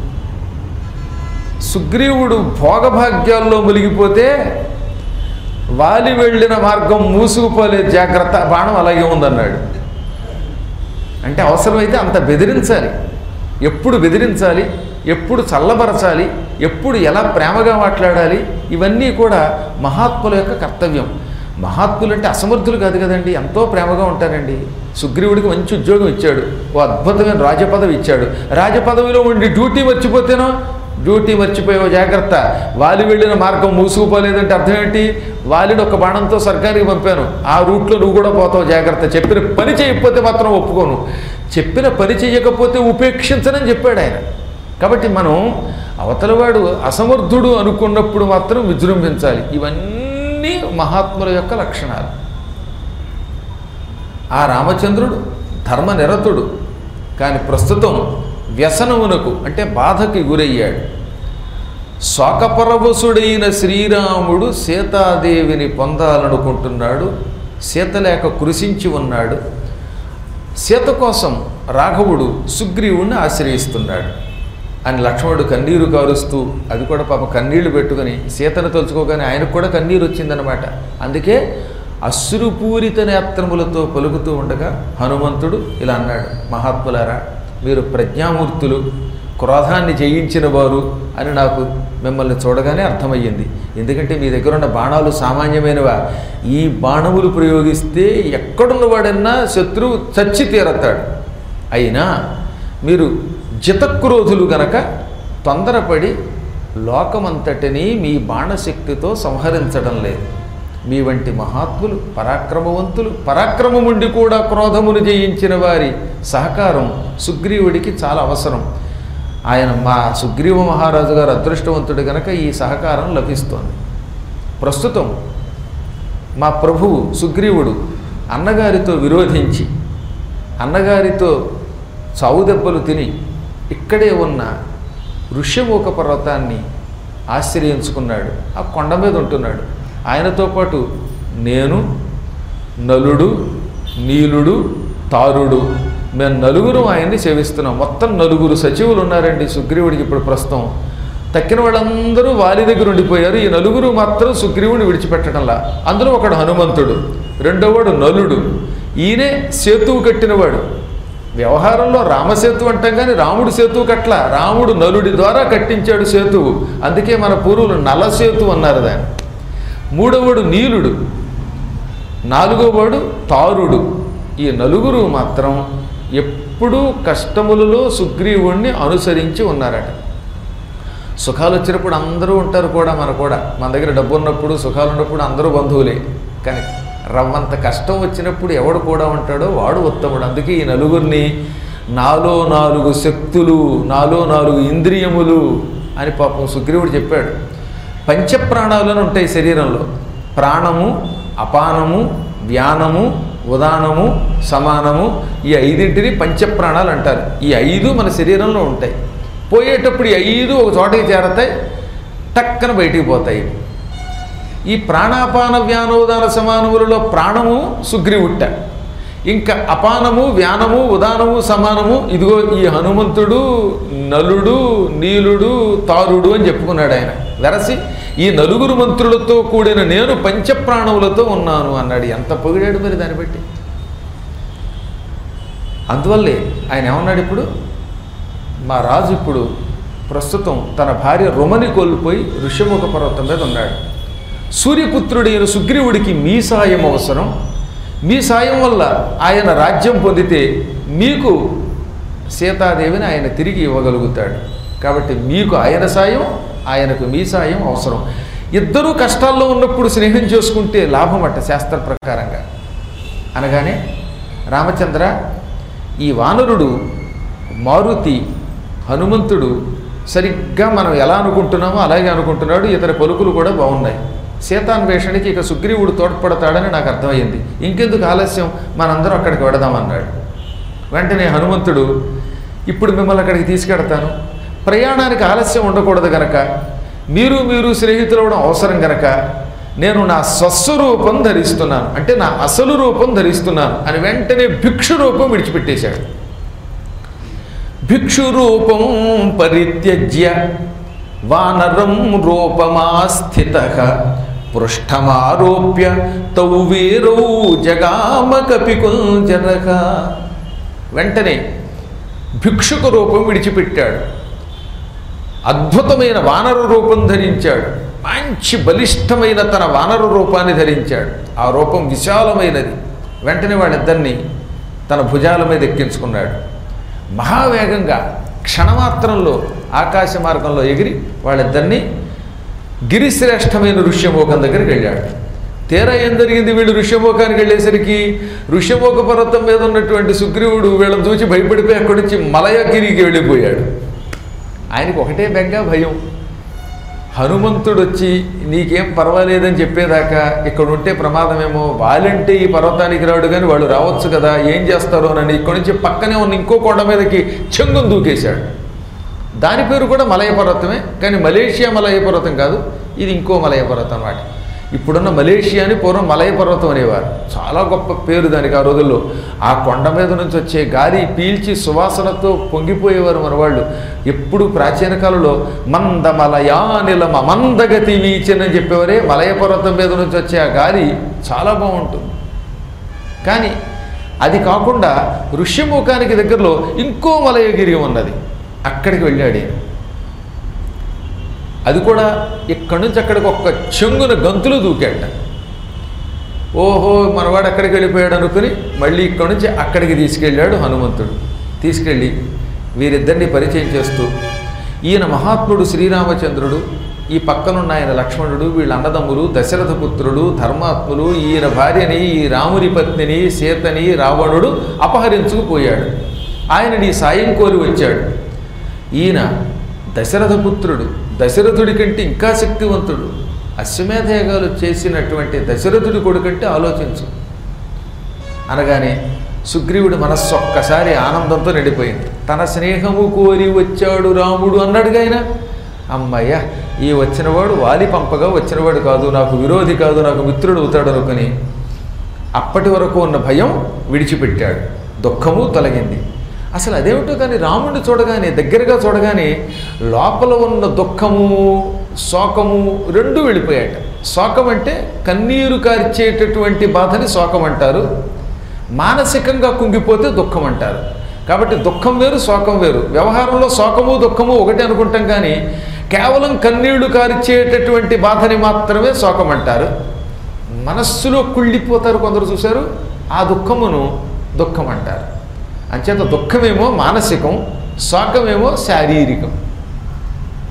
సుగ్రీవుడు భోగభాగ్యాల్లో మునిగిపోతే వాలి వెళ్ళిన మార్గం మూసుకుపోలే జాగ్రత్త, బాణం అలాగే ఉందన్నాడు. అంటే అవసరమైతే అంత బెదిరించాలి. ఎప్పుడు బెదిరించాలి, ఎప్పుడు చల్లబరచాలి, ఎప్పుడు ఎలా ప్రేమగా మాట్లాడాలి, ఇవన్నీ కూడా మహాత్ముల యొక్క కర్తవ్యం. మహాత్ములు అంటే అసమర్థులు కాదు కదండి, ఎంతో ప్రేమగా ఉంటారండి. సుగ్రీవుడికి మంచి ఉద్యోగం ఇచ్చాడు, ఓ అద్భుతమైన రాజపదవి ఇచ్చాడు. రాజపదవిలో ఉండి డ్యూటీ మర్చిపోతేనో, డ్యూటీ మర్చిపోయావు జాగ్రత్త, వాలి వెళ్ళిన మార్గం మూసుకుపోలేదంటే అర్థం ఏంటి? వాలిని ఒక బాణంతో స్వర్గానికి పంపాను, ఆ రూట్లో నువ్వు కూడా పోతావు జాగ్రత్త. చెప్పిన పని చేయకపోతే మాత్రం ఒప్పుకోను, చెప్పిన పని చేయకపోతే ఉపేక్షించనని చెప్పాడు ఆయన. కాబట్టి మనం అవతలవాడు అసమర్థుడు అనుకున్నప్పుడు మాత్రం విజృంభించాలి. ఇవన్నీ మహాత్ముల యొక్క లక్షణాలు. ఆ రామచంద్రుడు ధర్మనిరతుడు, కానీ ప్రస్తుతం వ్యసనమునకు అంటే బాధకి గురయ్యాడు. శోకపరవశుడైన శ్రీరాముడు సీతాదేవిని పొందాలనుకుంటున్నాడు. సీత లేక కృషించి ఉన్నాడు. సీత కోసం రాఘవుడు సుగ్రీవుణ్ణి ఆశ్రయిస్తున్నాడు అని లక్ష్మణుడు కన్నీరు కారుస్తూ, అది కూడా పాప కన్నీళ్లు పెట్టుకుని సీతను తలుచుకోగానే ఆయనకు కూడా కన్నీరు వచ్చిందనమాట. అందుకే అశ్రుపూరిత నేత్రములతో పలుకుతూ ఉండగా హనుమంతుడు ఇలా అన్నాడు, మహాత్ములారా, మీరు ప్రజ్ఞామూర్తులు, క్రోధాన్ని జయించిన వారు అని నాకు మిమ్మల్ని చూడగానే అర్థమయ్యింది. ఎందుకంటే మీ దగ్గర ఉన్న బాణాలు సామాన్యమైనవా. ఈ బాణములు ప్రయోగిస్తే ఎక్కడున్నవాడన్నా శత్రువు చచ్చి తీరతాడు. అయినా మీరు జితక్రోధులు గనక తొందరపడి లోకమంతటినీ మీ బాణశక్తితో సంహరించడం లేదు. మీ వంటి మహాత్ములు, పరాక్రమవంతులు, పరాక్రమముండి కూడా క్రోధమును జయించిన వారి సహకారం సుగ్రీవుడికి చాలా అవసరం. ఆయన మా సుగ్రీవ మహారాజు గారు అదృష్టవంతుడు గనక ఈ సహకారం లభిస్తోంది. ప్రస్తుతం మా ప్రభువు సుగ్రీవుడు అన్నగారితో విరోధించి అన్నగారితో చావు దెబ్బలు తిని ఇక్కడే ఉన్న ఋష్యమూక పర్వతాన్ని ఆశ్రయించుకున్నాడు. ఆ కొండ మీద ఉంటున్నాడు. ఆయనతో పాటు నేను, నలుడు, నీలుడు, తారుడు, మేము నలుగురు ఆయన్ని సేవిస్తున్నాం. మొత్తం నలుగురు సచివులు ఉన్నారండి సుగ్రీవుడికి ఇప్పుడు ప్రస్తుతం. తక్కిన వాళ్ళందరూ వాలి దగ్గర ఉండిపోయారు. ఈ నలుగురు మాత్రం సుగ్రీవుడిని విడిచిపెట్టడంలా. అందులో ఒకడు హనుమంతుడు, రెండోవాడు నలుడు. ఈయనే సేతువు కట్టినవాడు. వ్యవహారంలో రామసేతు అంటాం కానీ రాముడు సేతువు కట్ల, రాముడు నలుడి ద్వారా కట్టించాడు సేతువు. అందుకే మన పూర్వులు నలసేతు అన్నారు దాన్ని. మూడవడు నీలుడు, నాలుగోవాడు తారుడు. ఈ నలుగురు మాత్రం ఎప్పుడూ కష్టములలో సుగ్రీవుణ్ణి అనుసరించి ఉన్నారట. సుఖాలు వచ్చినప్పుడు అందరూ ఉంటారు కూడా, మన కూడా మన దగ్గర డబ్బు ఉన్నప్పుడు సుఖాలు ఉన్నప్పుడు అందరూ బంధువులే. కానీ రవ్వంత కష్టం వచ్చినప్పుడు ఎవడు కూడా ఉంటాడో వాడు ఉత్తముడు. అందుకే ఈ నలుగురిని నాలో నాలుగు శక్తులు, నాలో నాలుగు ఇంద్రియములు అని పాపం సుగ్రీవుడు చెప్పాడు. పంచప్రాణాలను ఉంటాయి శరీరంలో. ప్రాణము, అపానము, వ్యానము, ఉదానము, సమానము, ఈ ఐదింటిని పంచప్రాణాలు అంటారు. ఈ ఐదు మన శరీరంలో ఉంటాయి. పోయేటప్పుడు ఈ ఐదు ఒక చోటకి చేరతాయి, టక్కన బయటికి పోతాయి. ఈ ప్రాణాపాన వ్యానోదాన సమానములలో ప్రాణము సుగ్రీవుట్ట, ఇంకా అపానము, వ్యానము, ఉదానము, సమానము ఇదిగో ఈ హనుమంతుడు, నలుడు, నీలుడు, తారుడు అని చెప్పుకున్నాడు ఆయన. వెరసి ఈ నలుగురు మంత్రులతో కూడిన నేను పంచప్రాణములతో ఉన్నాను అన్నాడు. ఎంత పొగిడాడు మరి దాన్ని బట్టి. అందువల్లే ఆయన ఏమన్నాడు, ఇప్పుడు మా రాజు ఇప్పుడు ప్రస్తుతం తన భార్య రుమని కోల్పోయి ఋష్యముఖ పర్వతం మీద ఉన్నాడు. సూర్యపుత్రుడైన సుగ్రీవుడికి మీ సాయం అవసరం. మీ సాయం వల్ల ఆయన రాజ్యం పొందితే మీకు సీతాదేవిని ఆయన తిరిగి ఇవ్వగలుగుతాడు. కాబట్టి మీకు ఆయన సాయం, ఆయనకు మీ సాయం అవసరం. ఇద్దరూ కష్టాల్లో ఉన్నప్పుడు స్నేహం చేసుకుంటే లాభం అట్ట శాస్త్ర ప్రకారంగా. అనగానే రామచంద్ర, ఈ వానరుడు, మారుతి, హనుమంతుడు సరిగ్గా మనం ఎలా అనుకుంటున్నామో అలాగే అనుకుంటున్నాడు. ఇతర పలుకులు కూడా బాగున్నాయి. సీతాన్వేషణకి ఇక సుగ్రీవుడు తోడ్పడతాడని నాకు అర్థమైంది. ఇంకెందుకు ఆలస్యం, మనందరం అక్కడికి వెడదామన్నాడు. వెంటనే హనుమంతుడు, ఇప్పుడు మిమ్మల్ని అక్కడికి తీసుకెడతాను. ప్రయాణానికి ఆలస్యం ఉండకూడదు గనక, మీరు మీరు స్నేహితులు అవడం అవసరం గనక నేను నా స్వస్వరూపం ధరిస్తున్నాను, అంటే నా అసలు రూపం ధరిస్తున్నాను అని వెంటనే భిక్షు రూపం విడిచిపెట్టేశాడు. భిక్షు రూపం పరిత్యజ్య వానరం రూపమాస్థితః పృష్ఠమారోప్య తౌ వీరౌ జగామ కపికుంజరః. వెంటనే భిక్షుక రూపం విడిచిపెట్టాడు. అద్భుతమైన వానర రూపం ధరించాడు. మంచి బలిష్టమైన తన వానర రూపాన్ని ధరించాడు. ఆ రూపం విశాలమైనది. వెంటనే వాళ్ళిద్దరినీ తన భుజాల మీద ఎక్కించుకున్నాడు. మహావేగంగా క్షణమాత్రంలో ఆకాశ మార్గంలో ఎగిరి వాళ్ళిద్దరినీ గిరిశ్రేష్టమైన ఋష్యమూకం దగ్గరికి వెళ్ళాడు. తీరా ఏం జరిగింది, వీళ్ళు ఋష్యమూకానికి వెళ్ళేసరికి ఋష్యమూక పర్వతం మీద ఉన్నటువంటి సుగ్రీవుడు వీళ్ళని చూసి భయపడిపోయి అక్కడి నుంచి మలయగిరికి వెళ్ళిపోయాడు. ఆయనకు ఒకటే బెంగ, భయం. హనుమంతుడు వచ్చి నీకేం పర్వాలేదని చెప్పేదాకా ఇక్కడ ఉంటే ప్రమాదమేమో, వాళ్ళంటే ఈ పర్వతానికి రాడు కానీ వాళ్ళు రావచ్చు కదా, ఏం చేస్తారో అని ఇక్కడి నుంచి పక్కనే ఉన్న ఇంకో కొండ మీదకి చెంగును దూకేశాడు. దాని పేరు కూడా మలయ పర్వతమే, కానీ మలేషియా మలయ పర్వతం కాదు, ఇది ఇంకో మలయ పర్వతం అన్నమాట. ఇప్పుడున్న మలేషియాని పూర్వం మలయ పర్వతం అనేవారు. చాలా గొప్ప పేరు దానికి ఆ రోజుల్లో. ఆ కొండ మీద నుంచి వచ్చే గాలి పీల్చి సువాసనతో పొంగిపోయేవారు మన వాళ్ళు. ఎప్పుడు ప్రాచీన కాలంలో మందమలయానిలమ మందగతి వీచనని చెప్పేవారే. మలయ పర్వతం మీద నుంచి వచ్చే ఆ గాలి చాలా బాగుంటుంది. కానీ అది కాకుండా ఋష్యమూకానికి దగ్గరలో ఇంకో మలయగిరి ఉన్నది, అక్కడికి వెళ్ళాడు. అది కూడా ఇక్కడి నుంచి అక్కడికి ఒక్క చెంగున గంతులు దూకాట. ఓహో మనవాడు అక్కడికి వెళ్ళిపోయాడు అనుకుని మళ్ళీ ఇక్కడి నుంచి అక్కడికి తీసుకెళ్ళాడు హనుమంతుడు. తీసుకెళ్ళి వీరిద్దరిని పరిచయం చేస్తూ, ఈయన మహాత్ముడు శ్రీరామచంద్రుడు, ఈ పక్కనున్న ఆయన లక్ష్మణుడు, వీళ్ళ అన్నదమ్ములు దశరథ పుత్రుడు, ధర్మాత్ములు. ఈయన భార్యని, ఈ రాముని పత్నిని సీతని రావణుడు అపహరించుకుపోయాడు. ఆయన నీ సాయం కోరి వచ్చాడు. ఈయన దశరథ పుత్రుడు, దశరథుడి కంటే ఇంకా శక్తివంతుడు. అశ్వమేధయాగాలు చేసినటువంటి దశరథుడి కొడుకంటే ఆలోచించు అనగానే సుగ్రీవుడి మనస్సు ఒక్కసారి ఆనందంతో నిండిపోయింది. తన స్నేహము కోరి వచ్చాడు రాముడు అన్నాడుగా ఆయన. అమ్మయ్య, ఈ వచ్చినవాడు వాలి పంపగా వచ్చినవాడు కాదు, నాకు విరోధి కాదు, నాకు మిత్రుడు అవుతాడు అనుకుని అప్పటి వరకు ఉన్న భయం విడిచిపెట్టాడు. దుఃఖము తొలగింది. అసలు అదేమిటో కానీ రాముడిని చూడగానే, దగ్గరగా చూడగానే లోపల ఉన్న దుఃఖము శోకము రెండు వెళ్ళిపోయాట. శోకం అంటే కన్నీరు కార్చేటటువంటి బాధని శోకం అంటారు. మానసికంగా కుంగిపోతే దుఃఖం అంటారు. కాబట్టి దుఃఖం వేరు, శోకం వేరు. వ్యవహారంలో శోకము దుఃఖము ఒకటి అనుకుంటాం, కానీ కేవలం కన్నీళ్లు కార్చేటటువంటి బాధని మాత్రమే శోకం అంటారు. మనస్సులో కుళ్ళిపోతారు కొందరు, చూశారు, ఆ దుఃఖమును దుఃఖం అంటారు. అంచేత దుఃఖమేమో మానసికం, శోకమేమో శారీరకం.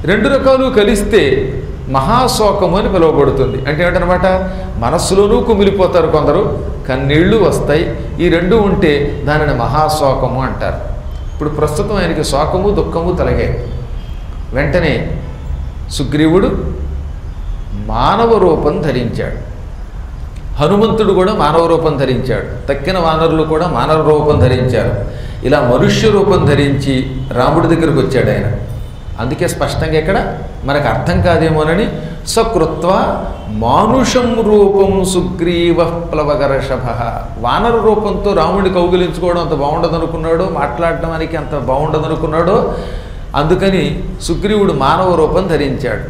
రెండు రకాలు కలిస్తే మహాశోకము అని పిలువబడుతుంది. అంటే ఏంటనమాట, మనస్సులోనూ కుమిలిపోతారు కొందరు, కన్నీళ్లు వస్తాయి. ఈ రెండు ఉంటే దానిని మహాశోకము అంటారు. ఇప్పుడు ప్రస్తుతం ఆయనకి శోకము దుఃఖము తొలగాయి. వెంటనే సుగ్రీవుడు మానవ రూపం ధరించాడు. హనుమంతుడు కూడా మానవ రూపం ధరించాడు. తక్కిన వానరులు కూడా మానవ రూపం ధరించారు. ఇలా మనుష్య రూపం ధరించి రాముడి దగ్గరికి వచ్చాడు ఆయన. అందుకే స్పష్టంగా ఇక్కడ మనకు అర్థం కాదేమోనని సకృత్వ మానుషం రూపం సుగ్రీవ ప్లవగర్షభ, వానర రూపంతో రాముడిని కౌగిలించుకోవడం అంత బాగుండదనుకున్నాడో, మాట్లాడడానికి అంత బాగుండదనుకున్నాడో, అందుకని సుగ్రీవుడు మానవ రూపం ధరించాడు.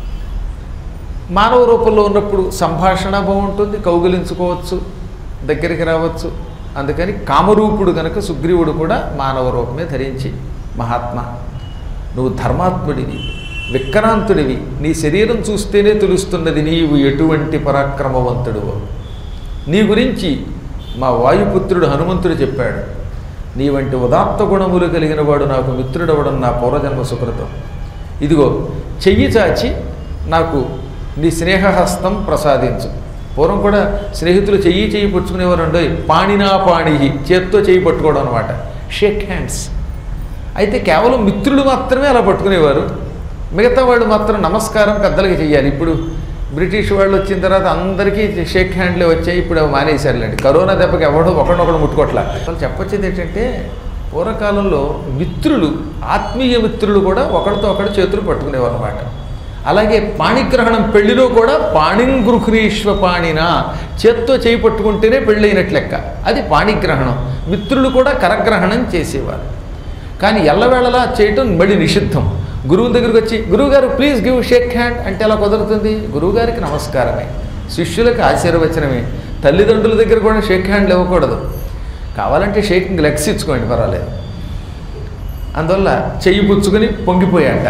మానవ రూపంలో ఉన్నప్పుడు సంభాషణ బాగుంటుంది, కౌగిలించుకోవచ్చు, దగ్గరికి రావచ్చు. అందుకని కామరూపుడు కనుక సుగ్రీవుడు కూడా మానవ రూపమే ధరించి, మహాత్మా నువ్వు ధర్మాత్ముడివి, విక్రాంతుడివి, నీ శరీరం చూస్తేనే తెలుస్తున్నది నీవు ఎటువంటి పరాక్రమవంతుడువో. నీ గురించి మా వాయుపుత్రుడు హనుమంతుడు చెప్పాడు. నీ వంటి ఉదాత్త గుణములు కలిగిన వాడు నాకు మిత్రుడవడం నా పూర్వజన్మ సుకృతం. ఇదిగో చెయ్యి చాచి నాకు నీ స్నేహహస్తం ప్రసాదించు. పూర్వం కూడా స్నేహితులు చెయ్యి చెయ్యి పుచ్చుకునేవారు అండి. పాణినా పాణి, చేత్తో చెయ్యి పట్టుకోవడం అనమాట, షేక్ హ్యాండ్స్. అయితే కేవలం మిత్రులు మాత్రమే అలా పట్టుకునేవారు, మిగతా వాళ్ళు మాత్రం నమస్కారం పెద్దలకి చెయ్యాలి. ఇప్పుడు బ్రిటిష్ వాళ్ళు వచ్చిన తర్వాత అందరికీ షేక్ హ్యాండ్లే వచ్చాయి, ఇప్పుడు అవి మానేశారులేండి. కరోనా దెబ్బకి ఎవడో ఒకడొకడు ముట్టుకోట్లా. అసలు చెప్పొచ్చేది ఏంటంటే, పూర్వకాలంలో మిత్రులు, ఆత్మీయ మిత్రులు కూడా ఒకరితో ఒకడు చేతులు పట్టుకునేవారు అన్నమాట. అలాగే పాణిగ్రహణం, పెళ్లిలో కూడా పాణింగృహ్రీశ్వ పాణిన, చేత్తో చేయి పట్టుకుంటేనే పెళ్ళైనట్లు లెక్క, అది పాణిగ్రహణం. మిత్రులు కూడా కరగ్రహణం చేసేవారు. కానీ ఎల్లవేళలా చేయటం మళ్ళీ నిషిద్ధం. గురువు దగ్గరికి వచ్చి గురువుగారు ప్లీజ్ గివ్ షేక్ హ్యాండ్ అంటే ఎలా కుదురుతుంది? గురువుగారికి నమస్కారమే, శిష్యులకు ఆశీర్వచనమే. తల్లిదండ్రుల దగ్గర కూడా షేక్ హ్యాండ్లు ఇవ్వకూడదు. కావాలంటే షేకింగ్ లెగ్స్ ఇచ్చుకోండి, పర్వాలేదు. అందువల్ల చెయ్యి పుచ్చుకొని పొంగిపోయాట.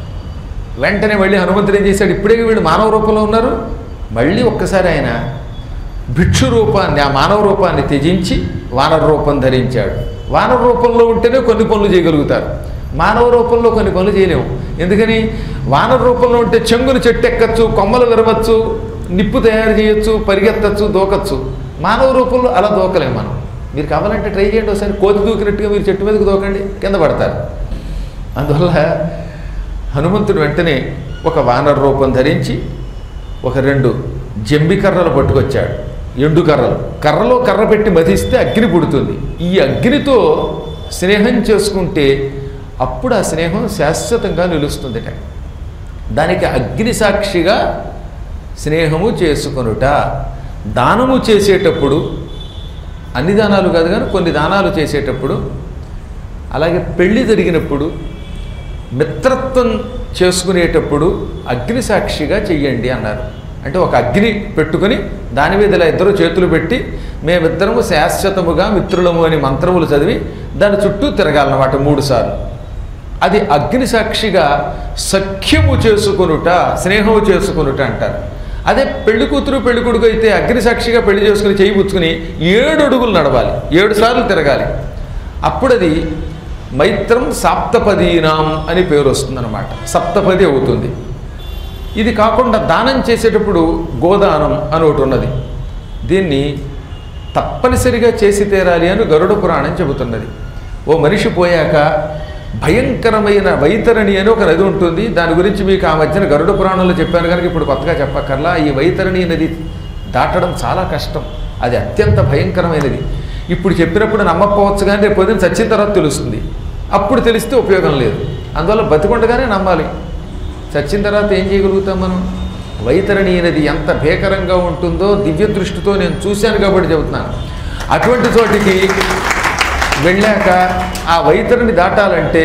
వెంటనే మళ్ళీ హనుమంతుడు ఏం చేశాడు, ఇప్పుడే వీళ్ళు మానవ రూపంలో ఉన్నారు, మళ్ళీ ఒక్కసారి ఆయన భిక్షు రూపాన్ని, ఆ మానవ రూపాన్ని త్యజించి వానర రూపం ధరించాడు. వానర రూపంలో ఉంటేనే కొన్ని పనులు చేయగలుగుతారు, మానవ రూపంలో కొన్ని పనులు చేయలేము. ఎందుకని? వానర రూపంలో ఉంటే చెంగును చెట్టు ఎక్కచ్చు, కొమ్మలు విరవచ్చు, నిప్పు తయారు చేయొచ్చు, పరిగెత్తచ్చు, దూకచ్చు. మానవ రూపంలో అలా దూకలేము మనం. మీరు కావాలంటే ట్రై చేయండి ఒకసారి, కోతి దూకినట్టుగా మీరు చెట్టు మీదకి దూకండి, కింద పడతారు. అందువల్ల హనుమంతుడు వెంటనే ఒక వానర రూపం ధరించి ఒక రెండు జంబి కర్రలు పట్టుకొచ్చాడు, ఎండు కర్రలు. కర్రలో కర్ర పెట్టి మధిస్తే అగ్ని పుడుతుంది. ఈ అగ్నితో స్నేహం చేసుకుంటే అప్పుడు ఆ స్నేహం శాశ్వతంగా నిలుస్తుందిట. దానికి అగ్ని సాక్షిగా స్నేహము చేసుకొనుట. దానము చేసేటప్పుడు, అన్ని దానాలు కాదు కానీ కొన్ని దానాలు చేసేటప్పుడు, అలాగే పెళ్ళి జరిగినప్పుడు, మిత్రత్వం చేసుకునేటప్పుడు అగ్ని సాక్షిగా చెయ్యండి అన్నారు. అంటే ఒక అగ్ని పెట్టుకుని దాని మీద ఇలా ఇద్దరు చేతులు పెట్టి మేమిద్దరము శాశ్వతముగా మిత్రులము అని మంత్రములు చదివి దాని చుట్టూ తిరగాలన్నమాట మూడు సార్లు. అది అగ్ని సాక్షిగా సఖ్యము చేసుకొనుట, స్నేహము చేసుకొనుట అంటారు. అదే పెళ్లి కూతురు పెళ్లి కొడుకు అయితే అగ్ని సాక్షిగా పెళ్లి చేసుకుని చేయి పుచ్చుకుని ఏడు అడుగులు నడవాలి, ఏడు సార్లు తిరగాలి. అప్పుడు అది మైత్రం సాప్తపదీనాం అని పేరు వస్తుందన్నమాట, సప్తపది అవుతుంది. ఇది కాకుండా దానం చేసేటప్పుడు గోదానం అని ఒకటి ఉన్నది. దీన్ని తప్పనిసరిగా చేసి తీరాలి అని గరుడ పురాణం చెబుతున్నది. ఓ మనిషి పోయాక భయంకరమైన వైతరణి అని ఒక నది ఉంటుంది. దాని గురించి మీకు ఆ మధ్యన గరుడ పురాణంలో చెప్పాను కనుక ఇప్పుడు కొత్తగా చెప్పక్కర్లా. ఈ వైతరణి నది దాటడం చాలా కష్టం, అది అత్యంత భయంకరమైనది. ఇప్పుడు చెప్పినప్పుడు నమ్మకపోవచ్చు కానీ రేపు పొద్దున్న చచ్చిన తర్వాత తెలుస్తుంది. అప్పుడు తెలిస్తే ఉపయోగం లేదు. అందువల్ల బతికొండగానే నమ్మాలి. చచ్చిన తర్వాత ఏం చేయగలుగుతాం మనం? వైతరణి నది ఎంత భీకరంగా ఉంటుందో దివ్య దృష్టితో నేను చూశాను కాబట్టి చెబుతున్నాను. అటువంటి చోటికి వెళ్ళాక ఆ వైతరణి దాటాలంటే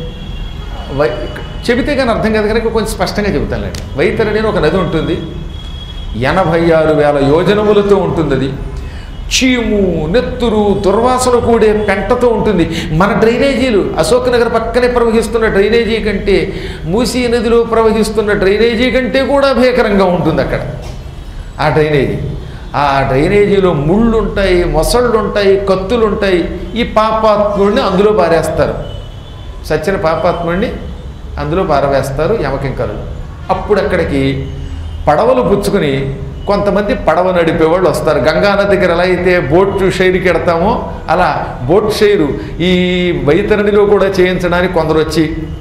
వై చెబితే కానీ అర్థం కాదు కనుక కొంచెం స్పష్టంగా చెబుతానులేండి. వైతరణి అని ఒక నది ఉంటుంది, ఎనభై ఆరు వేల యోజనములతో ఉంటుంది. అది చీము, నెత్తురు, దుర్వాసన కూడే పెంటతో ఉంటుంది. మన డ్రైనేజీలు అశోక్ నగర్ పక్కనే ప్రవహిస్తున్న డ్రైనేజీ కంటే, మూసీ నదిలో ప్రవహిస్తున్న డ్రైనేజీ కంటే కూడా భీకరంగా ఉంటుంది అక్కడ ఆ డ్రైనేజీ. ఆ డ్రైనేజీలో ముళ్ళు ఉంటాయి, మొసళ్ళు ఉంటాయి, కత్తులు ఉంటాయి. ఈ పాపాత్ముడిని అందులో పారేస్తారు. సచ్చిన పాపాత్ముడిని అందులో పారవేస్తారు యమకింకరులు. అప్పుడు అక్కడికి పడవలు పుచ్చుకుని కొంతమంది పడవ నడిపేవాళ్ళు వస్తారు. గంగానది దగ్గర ఎలా అయితే బోట్ షైర్కి ఎడతామో అలా బోట్ షైరు ఈ వైతరణిలో కూడా చేయించడానికి కొందరు వచ్చి,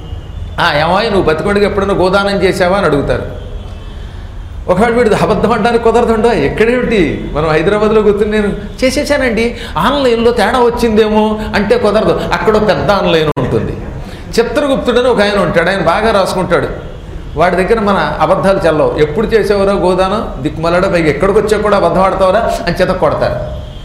ఆ ఏమాయి నువ్వు బతికొండగా ఎప్పుడైనా గోదానం చేసావా అని అడుగుతారు. ఒకవేళ వీడు అబద్ధం అనడానికి కుదరదండో, ఎక్కడేమిటి మనం హైదరాబాద్లో కూర్చుని నేను చేసేసానండి, ఆన్లైన్లో తేడా వచ్చిందేమో అంటే కుదరదు. అక్కడ పెద్ద ఆన్లైన్ ఉంటుంది. చిత్రగుప్తుడని ఒక ఆయన ఉంటాడు, ఆయన బాగా రాసుకుంటాడు. వాడి దగ్గర మన అబద్ధాలు చల్లవు. ఎప్పుడు చేసేవారో గోదానం దిక్కుమలడ పైకి ఎక్కడికి వచ్చా కూడా అబద్ధం ఆడతావరా అని చేత కొడతారు.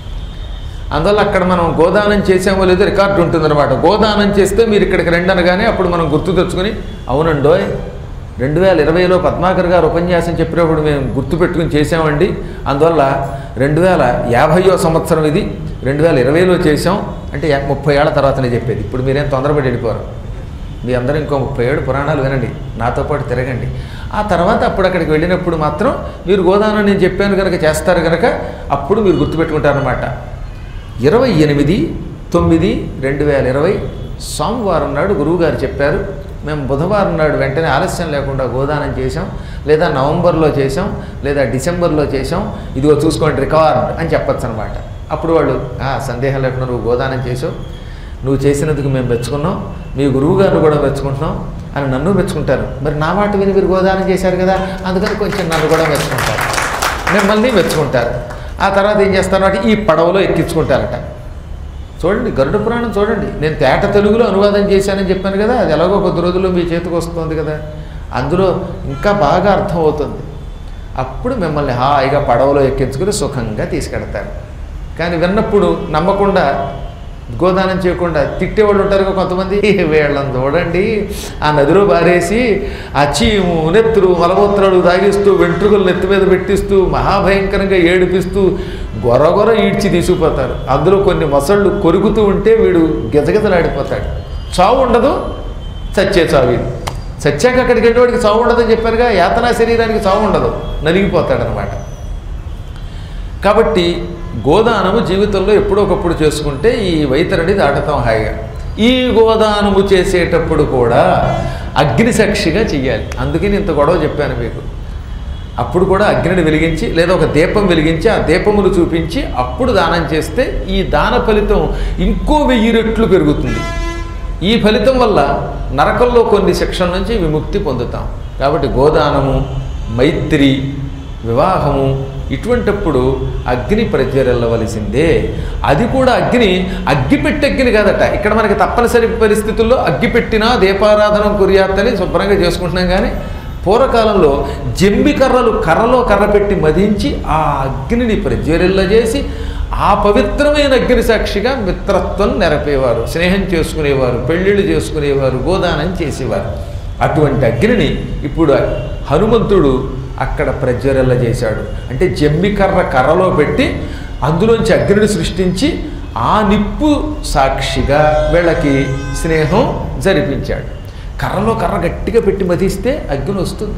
అందువల్ల అక్కడ మనం గోదానం చేసామో లేదో రికార్డు ఉంటుందన్నమాట. గోదానం చేస్తే మీరు ఇక్కడికి రండి అనగానే అప్పుడు మనం గుర్తు తెచ్చుకొని, అవునండో రెండు వేల ఇరవైలో పద్మాకర్ గారు ఉపన్యాసం చెప్పినప్పుడు మేము గుర్తు పెట్టుకుని చేసామండి, అందువల్ల రెండు వేల యాభైయో సంవత్సరం ఇది, రెండు వేల ఇరవైలో చేసాం అంటే ముప్పై ఏళ్ల తర్వాతనే చెప్పేది. ఇప్పుడు మీరేం తొందరపడి వెళ్ళిపోరు. మీ అందరూ ఇంకో ముప్పై ఏడు పురాణాలు వినండి, నాతో పాటు తిరగండి. ఆ తర్వాత అప్పుడు అక్కడికి వెళ్ళినప్పుడు మాత్రం మీరు గోదానం నేను చెప్పాను కనుక చేస్తారు కనుక అప్పుడు మీరు గుర్తుపెట్టుకుంటారనమాట. ఇరవై ఎనిమిది తొమ్మిది రెండు వేల ఇరవై సోమవారం నాడు గురువుగారు చెప్పారు, మేము బుధవారం నాడు వెంటనే ఆలస్యం లేకుండా గోదానం చేసాం, లేదా నవంబర్లో చేసాం, లేదా డిసెంబర్లో చేసాం, ఇదిగో చూసుకోండి రికార్డ్ అని చెప్పచ్చు అనమాట. అప్పుడు వాళ్ళు సందేహం లేకుండా నువ్వు గోదానం చేసావు, నువ్వు చేసినందుకు మేము మెచ్చుకున్నాం, మీ గురువు గారిని కూడా మెచ్చుకుంటున్నాం అని నన్ను మెచ్చుకుంటారు. మరి నా మాట విని మీరు గోదానం చేశారు కదా, అందుకని కొంచెం నన్ను కూడా మెచ్చుకుంటారు, మిమ్మల్ని మెచ్చుకుంటారు. ఆ తర్వాత ఏం చేస్తారంటే ఈ పడవలో ఎక్కించుకుంటారట. చూడండి గరుడ పురాణం చూడండి, నేను తేట తెలుగులో అనువాదం చేశానని చెప్పాను కదా, అది ఎలాగో కొద్ది రోజుల్లో మీ చేతికి వస్తుంది కదా, అందులో ఇంకా బాగా అర్థమవుతుంది. అప్పుడు మిమ్మల్ని హాయిగా పడవలో ఎక్కించుకుని సుఖంగా తీసుకెడతారు. కానీ విన్నప్పుడు నమ్మకుండా గోదానం చేయకుండా తిట్టేవాళ్ళు ఉంటారు కొంతమంది, వీళ్ళని చూడండి ఆ నదిలో బారేసి ఆ చీము నెత్తురు మలమూత్రాలు తాగిస్తూ వెంట్రుకలు నెత్తి మీద పెట్టిస్తూ మహాభయంకరంగా ఏడిపిస్తూ గొరగొర ఈడ్చి తీసుకుపోతారు. అందులో కొన్ని మొసళ్ళు కొరుకుతూ ఉంటే వీడు గిజగిజలాడిపోతాడు. చావు ఉండదు, చచ్చే చావు. ఇది చచ్చాక అక్కడికి వెళ్ళేవాడికి చావు ఉండదని చెప్పారుగా, యాతనా శరీరానికి చావు ఉండదు, నలిగిపోతాడనమాట. కాబట్టి గోదానము జీవితంలో ఎప్పుడో ఒకప్పుడు చేసుకుంటే ఈ వైతరిని దాటతాం హాయిగా. ఈ గోదానము చేసేటప్పుడు కూడా అగ్నిసాక్షిగా చెయ్యాలి. అందుకని ఇంత గొడవ చెప్పాను మీకు. అప్పుడు కూడా అగ్నిని వెలిగించి లేదా ఒక దీపం వెలిగించి ఆ దీపమును చూపించి అప్పుడు దానం చేస్తే ఈ దాన ఫలితం ఇంకో వెయ్యి రెట్లు పెరుగుతుంది. ఈ ఫలితం వల్ల నరకంలో కొన్ని శిక్షల నుంచి విముక్తి పొందుతాం. కాబట్టి గోదానము, మైత్రి, వివాహము ఇటువంటప్పుడు అగ్ని ప్రజ్వరిల్లవలసిందే. అది కూడా అగ్ని అగ్గిపెట్టి అగ్ని కాదట. ఇక్కడ మనకి తప్పనిసరి పరిస్థితుల్లో అగ్గిపెట్టినా దీపారాధనం కుర్యాత్తని శుభ్రంగా చేసుకుంటున్నాం. కానీ పూర్వకాలంలో జంబి కర్రలు కర్రలో కర్ర పెట్టి మదించి ఆ అగ్నిని ప్రజ్వరిల్లజేసి ఆ పవిత్రమైన అగ్ని సాక్షిగా మిత్రత్వం నెరపేవారు, స్నేహం చేసుకునేవారు, పెళ్ళిళ్ళు చేసుకునేవారు, గోదానం చేసేవారు. అటువంటి అగ్నిని ఇప్పుడు హనుమంతుడు అక్కడ ప్రజ్వరిల్ల చేశాడు. అంటే జమ్మికర్ర కర్రలో పెట్టి అందులోంచి అగ్నిని సృష్టించి ఆ నిప్పు సాక్షిగా వీళ్ళకి స్నేహం జరిపించాడు. కర్రలో కర్ర గట్టిగా పెట్టి మధిస్తే అగ్ని వస్తుంది.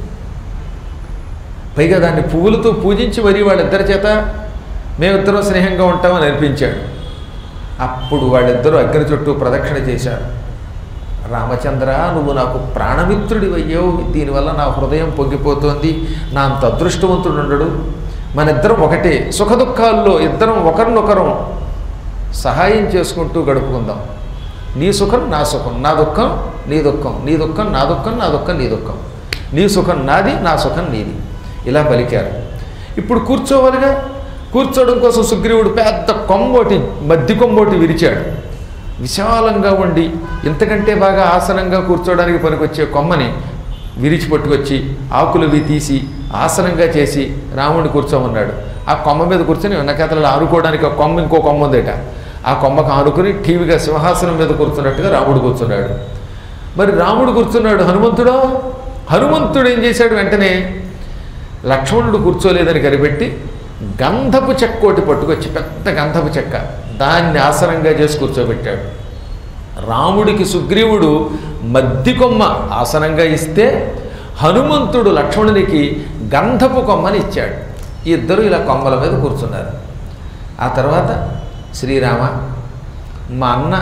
పైగా దాన్ని పువ్వులతో పూజించి మరి వాళ్ళిద్దరి చేత మేమిద్దరం స్నేహంగా ఉంటామని అనిపించాడు. అప్పుడు వాళ్ళిద్దరూ అగ్ని చుట్టూ ప్రదక్షిణ చేశారు. రామచంద్ర, నువ్వు నాకు ప్రాణమిత్రుడివయ్యావు, దీనివల్ల నా హృదయం పొంగిపోతోంది, నా అంత అదృష్టవంతుడు ఉండడు, మన ఇద్దరం ఒకటే, సుఖదుఖాల్లో ఇద్దరం ఒకరినొకరం సహాయం చేసుకుంటూ గడుపుకుందాం. నీ సుఖం నా సుఖం, నా దుఃఖం నీ దుఃఖం, నీ దుఃఖం నా దుఃఖం, నా దుఃఖం నీ దుఃఖం, నీ సుఖం నాది, నా సుఖం నీది, ఇలా పలికారు. ఇప్పుడు కూర్చోవాలిగా. కూర్చోవడం కోసం సుగ్రీవుడు పెద్ద కొమ్మోటి మద్ది కొమ్మోటి విరిచాడు. విశాలంగా ఉండి ఇంతకంటే బాగా ఆసనంగా కూర్చోవడానికి పనికొచ్చే కొమ్మని విరిచి పట్టుకొచ్చి ఆకులవి తీసి ఆసనంగా చేసి రాముడిని కూర్చోమన్నాడు. ఆ కొమ్మ మీద కూర్చొని వెనకాతలలో ఆనుకోవడానికి ఆ కొమ్మ ఇంకో కొమ్మ ఉందేట, ఆ కొమ్మకు ఆనుకుని టీవీగా సింహాసనం మీద కూర్చున్నట్టుగా రాముడు కూర్చున్నాడు. మరి రాముడు కూర్చున్నాడు, హనుమంతుడో హనుమంతుడు ఏం చేశాడు, వెంటనే లక్ష్మణుడు కూర్చోలేదని కనిపెట్టి గంధపు చెక్క ఒకటి పట్టుకొచ్చి, పెద్ద గంధపు చెక్క, దాన్ని ఆసనంగా చేసి కూర్చోబెట్టాడు. రాముడికి సుగ్రీవుడు మద్ది కొమ్మ ఆసనంగా ఇస్తే హనుమంతుడు లక్ష్మణునికి గంధపు కొమ్మని ఇచ్చాడు. ఈ ఇద్దరు ఇలా కొమ్మల మీద కూర్చున్నారు. ఆ తర్వాత శ్రీరామ, మా అన్న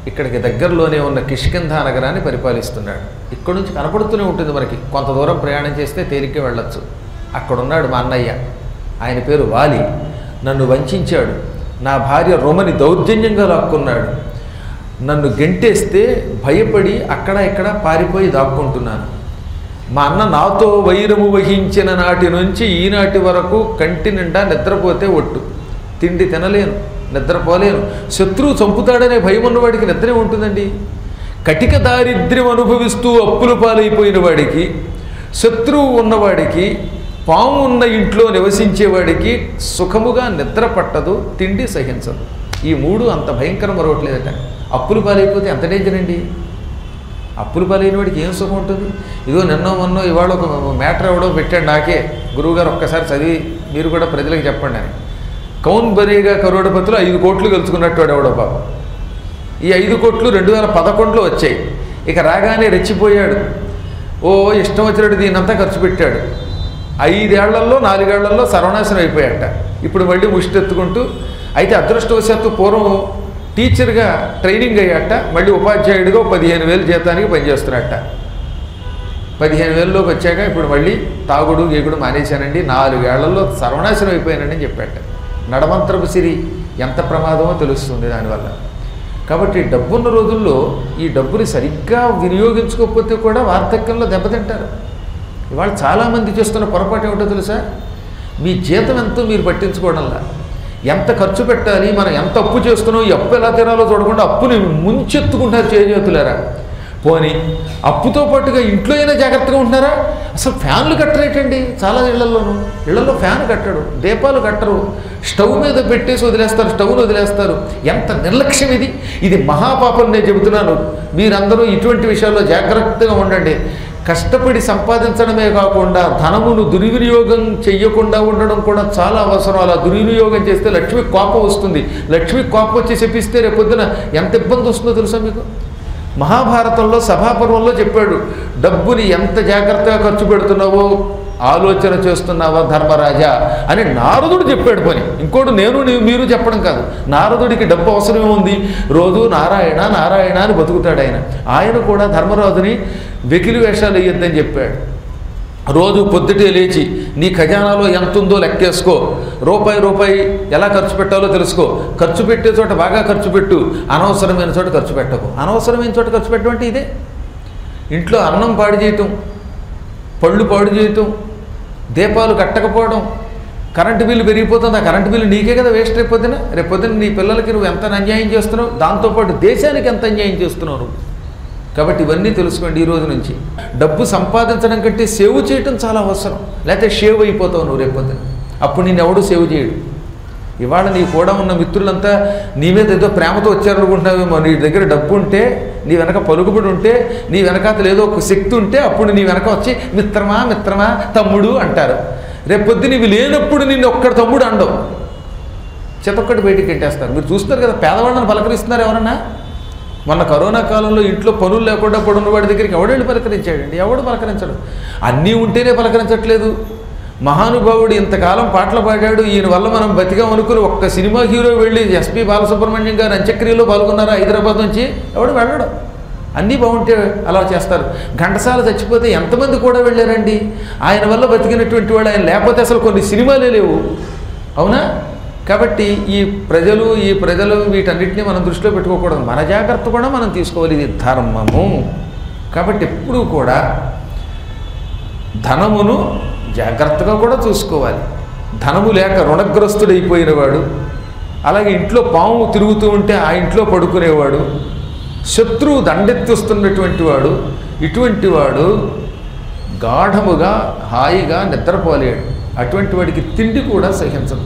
ఇక్కడికి దగ్గరలోనే ఉన్న కిష్కింధ నగరాన్ని పరిపాలిస్తున్నాడు. ఇక్కడ నుంచి కనపడుతూనే ఉంటుంది మనకి, కొంత దూరం ప్రయాణం చేస్తే తేలిగ్గా వెళ్ళొచ్చు. అక్కడున్నాడు మా అన్నయ్య, ఆయన పేరు వాలి. నన్ను వంచాడు, నా భార్య రొమని దౌర్జన్యంగా లాక్కున్నాడు. నన్ను గెంటేస్తే భయపడి అక్కడ ఇక్కడ పారిపోయి దాక్కుంటున్నాను. మా అన్న నాతో వైరము వహించిన నాటి నుంచి ఈనాటి వరకు కంటి నిండా నిద్రపోతే ఒట్టు, తిండి తినలేను, నిద్రపోలేను. శత్రువు చంపుతాడనే భయం ఉన్నవాడికి నిద్రే ఉంటుందండి. కటిక దారిద్ర్యం అనుభవిస్తూ అప్పుల పాలైపోయిన వాడికి, శత్రువు ఉన్నవాడికి, పాము ఉన్న ఇంట్లో నివసించేవాడికి సుఖముగా నిద్ర పట్టదు, తిండి సహించదు. ఈ మూడు అంత భయంకరం మరవట్లేదట. అప్పులు పాలైపోతే ఎంత డేంజర్ అండి. అప్పులు పాలైన వాడికి ఏం సుఖం ఉంటుంది? ఇదిగో నిన్నో మొన్నో ఇవాళ ఒక మ్యాటర్ ఎవడో పెట్టాడు నాకే, గురువుగారు ఒక్కసారి చదివి మీరు కూడా ప్రజలకు చెప్పండి అని. కౌన్ బనేగా కరోడపతిలో ఐదు కోట్లు గెలుచుకున్నట్టు వాడు ఎవడో పాపం. ఈ ఐదు కోట్లు రెండు వేల పదకొండులో వచ్చాయి. ఇక రాగానే రెచ్చిపోయాడు, ఓ ఇష్టం వచ్చినట్టు దీన్నంతా ఖర్చు పెట్టాడు. ఐదేళ్లలో నాలుగేళ్లలో సర్వనాశనం అయిపోయాట. ఇప్పుడు మళ్ళీ ముష్టెత్తుకుంటూ, అయితే అదృష్టవశాత్తు పూర్వం టీచర్గా ట్రైనింగ్ అయ్యాట, మళ్ళీ ఉపాధ్యాయుడిగా పదిహేను వేలు జీతానికి పనిచేస్తున్నట్ట. పదిహేను వేలలోకి వచ్చాక ఇప్పుడు మళ్ళీ తాగుడు గీగుడు మానేశానండి, నాలుగేళ్లలో సర్వనాశనం అయిపోయానండి అని చెప్పాట. నడమంత్రపు సిరి ఎంత ప్రమాదమో తెలుస్తుంది దానివల్ల. కాబట్టి డబ్బున్న రోజుల్లో ఈ డబ్బుని సరిగ్గా వినియోగించుకోకపోతే కూడా వార్ధక్యంలో దెబ్బతింటారు. ఇవాళ చాలామంది చేస్తున్న పొరపాటు ఏమిటో తెలుసా? మీ జీతం ఎంతో మీరు పట్టించుకోవడంలా, ఎంత ఖర్చు పెట్టాలి, మనం ఎంత అప్పు చేస్తున్నాం, ఈ అప్పు ఎలా తీరాలో చూడకుండా అప్పుని ముంచెత్తుకుంటారు చేతులారా. పోనీ అప్పుతో పాటుగా ఇంట్లో అయినా జాగ్రత్తగా ఉంటున్నారా? అసలు ఫ్యాన్లు కట్టరేటండి చాలా ఇళ్లలోనూ. ఇళ్లలో ఫ్యాన్ కట్టడు, దీపాలు కట్టరు, స్టవ్ మీద పెట్టేసి వదిలేస్తారు, స్టవ్ను వదిలేస్తారు. ఎంత నిర్లక్ష్యం ఇది! ఇది మహాపాపం నేను చెబుతున్నాను. మీరందరూ ఇటువంటి విషయాల్లో జాగ్రత్తగా ఉండండి. కష్టపడి సంపాదించడమే కాకుండా ధనమును దుర్వినియోగం చెయ్యకుండా ఉండడం కూడా చాలా అవసరం. అలా దుర్వినియోగం చేస్తే లక్ష్మి కోపం వస్తుంది. లక్ష్మి కోపం వచ్చి చెప్పిస్తే రేపొద్దున ఎంత ఇబ్బంది వస్తుందో తెలుసా మీకు? మహాభారతంలో సభాపర్వంలో చెప్పాడు, డబ్బుని ఎంత జాగ్రత్తగా ఖర్చు పెడుతున్నావో ఆలోచన చేస్తున్నావా ధర్మరాజా అని నారదుడు చెప్పాడు. పని ఇంకోటి నేను నీవు మీరు చెప్పడం కాదు. నారదుడికి డబ్బు అవసరమే ఉంది, రోజు నారాయణ నారాయణ అని బతుకుతాడు ఆయన. ఆయన కూడా ధర్మరాజుని వెకిలి వేషాలు వేయొద్దని చెప్పాడు. రోజు పొద్దుటే లేచి నీ ఖజానాలో ఎంత ఉందో లెక్కేసుకో, రూపాయి రూపాయి ఎలా ఖర్చు పెట్టాలో తెలుసుకో, ఖర్చు పెట్టే చోట బాగా ఖర్చు పెట్టు, అనవసరమైన చోట ఖర్చు పెట్టకు. అనవసరమైన చోట ఖర్చు పెట్టడం అంటే ఇదే. ఇంట్లో అన్నం పాడు చేయటం, పళ్ళు పాడు చేయటం, దీపాలు కట్టకపోవడం, కరెంటు బిల్లు పెరిగిపోతుంది, ఆ కరెంటు బిల్లు నీకే కదా వేస్ట్ రేపొద్దున. రేపొద్దున నీ పిల్లలకి నువ్వు ఎంత అన్యాయం చేస్తున్నావు, దాంతోపాటు దేశానికి ఎంత అన్యాయం చేస్తున్నావు నువ్వు. కాబట్టి ఇవన్నీ తెలుసుకోండి. ఈ రోజు నుంచి డబ్బు సంపాదించడం కంటే సేవ్ చేయటం చాలా అవసరం. లేకపోతే షేవ్ అయిపోతావు నువ్వు రేపొద్దున. అప్పుడు నేను ఎవడు సేవ్ చేయడు. ఇవాళ నీ కూడా ఉన్న మిత్రులంతా నీ మీద ఏదో ప్రేమతో వచ్చారనుకుంటున్నావేమో. నీ దగ్గర డబ్బు ఉంటే, నీ వెనక పలుకుబడి ఉంటే, నీ వెనకాతలు ఏదో ఒక శక్తి ఉంటే అప్పుడు నీ వెనక వచ్చి మిత్రమా మిత్రమా తమ్ముడు అంటారు. రేపొద్దు నీవి లేనప్పుడు నిన్ను ఒక్కడు తమ్ముడు అండవు, చెతొక్కటి బయటికి పెట్టేస్తారు. మీరు చూస్తున్నారు కదా, పేదవాళ్ళని పలకరిస్తున్నారు ఎవరన్నా. మొన్న కరోనా కాలంలో ఇంట్లో పనులు లేకుండా పడున్న వాడి దగ్గరికి ఎవడెళ్ళి పలకరించాడండి? ఎవడు పలకరించడు. అన్నీ ఉంటేనే పలకరించట్లేదు. మహానుభావుడు ఇంతకాలం పాటలు పాడాడు, ఈయన వల్ల మనం బతికాం అనుకుని ఒక్క సినిమా హీరో వెళ్ళి ఎస్పి బాలసుబ్రహ్మణ్యం గారు అంత్యక్రియలో పాల్గొన్నారా హైదరాబాద్ నుంచి? ఎవడు వెళ్ళడు. అన్నీ బాగుంటే అలా చేస్తారు. ఘంటసాల చచ్చిపోతే ఎంతమంది కూడా వెళ్ళారండి. ఆయన వల్ల బతికినటువంటి వాడు ఆయన, లేకపోతే అసలు కొన్ని సినిమాలే లేవు. అవునా? కాబట్టి ఈ ప్రజలు ఈ ప్రజలు వీటన్నిటిని మనం దృష్టిలో పెట్టుకోకూడదు. మన జాగ్రత్త కూడా మనం తీసుకోవాలి. ఇది ధర్మము. కాబట్టి ఎప్పుడూ కూడా ధనమును జాగ్రత్తగా కూడా చూసుకోవాలి. ధనము లేక రుణగ్రస్తుడైపోయిన వాడు, అలాగే ఇంట్లో పాము తిరుగుతూ ఉంటే ఆ ఇంట్లో పడుకునేవాడు, శత్రువు దండెత్తిస్తున్నటువంటి వాడు, ఇటువంటి వాడు గాఢముగా హాయిగా నిద్రపోలేడు. అటువంటి వాడికి తిండి కూడా సహించదు.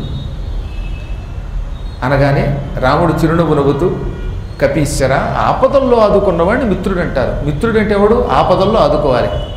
అనగానే రాముడు చిరునవ్వు నవ్వుతూ, కపీశ్వర, ఆపదల్లో ఆదుకున్నవాడిని మిత్రుడు అంటారు. మిత్రుడు అంటే ఎవడు? ఆపదల్లో ఆదుకోవాలి.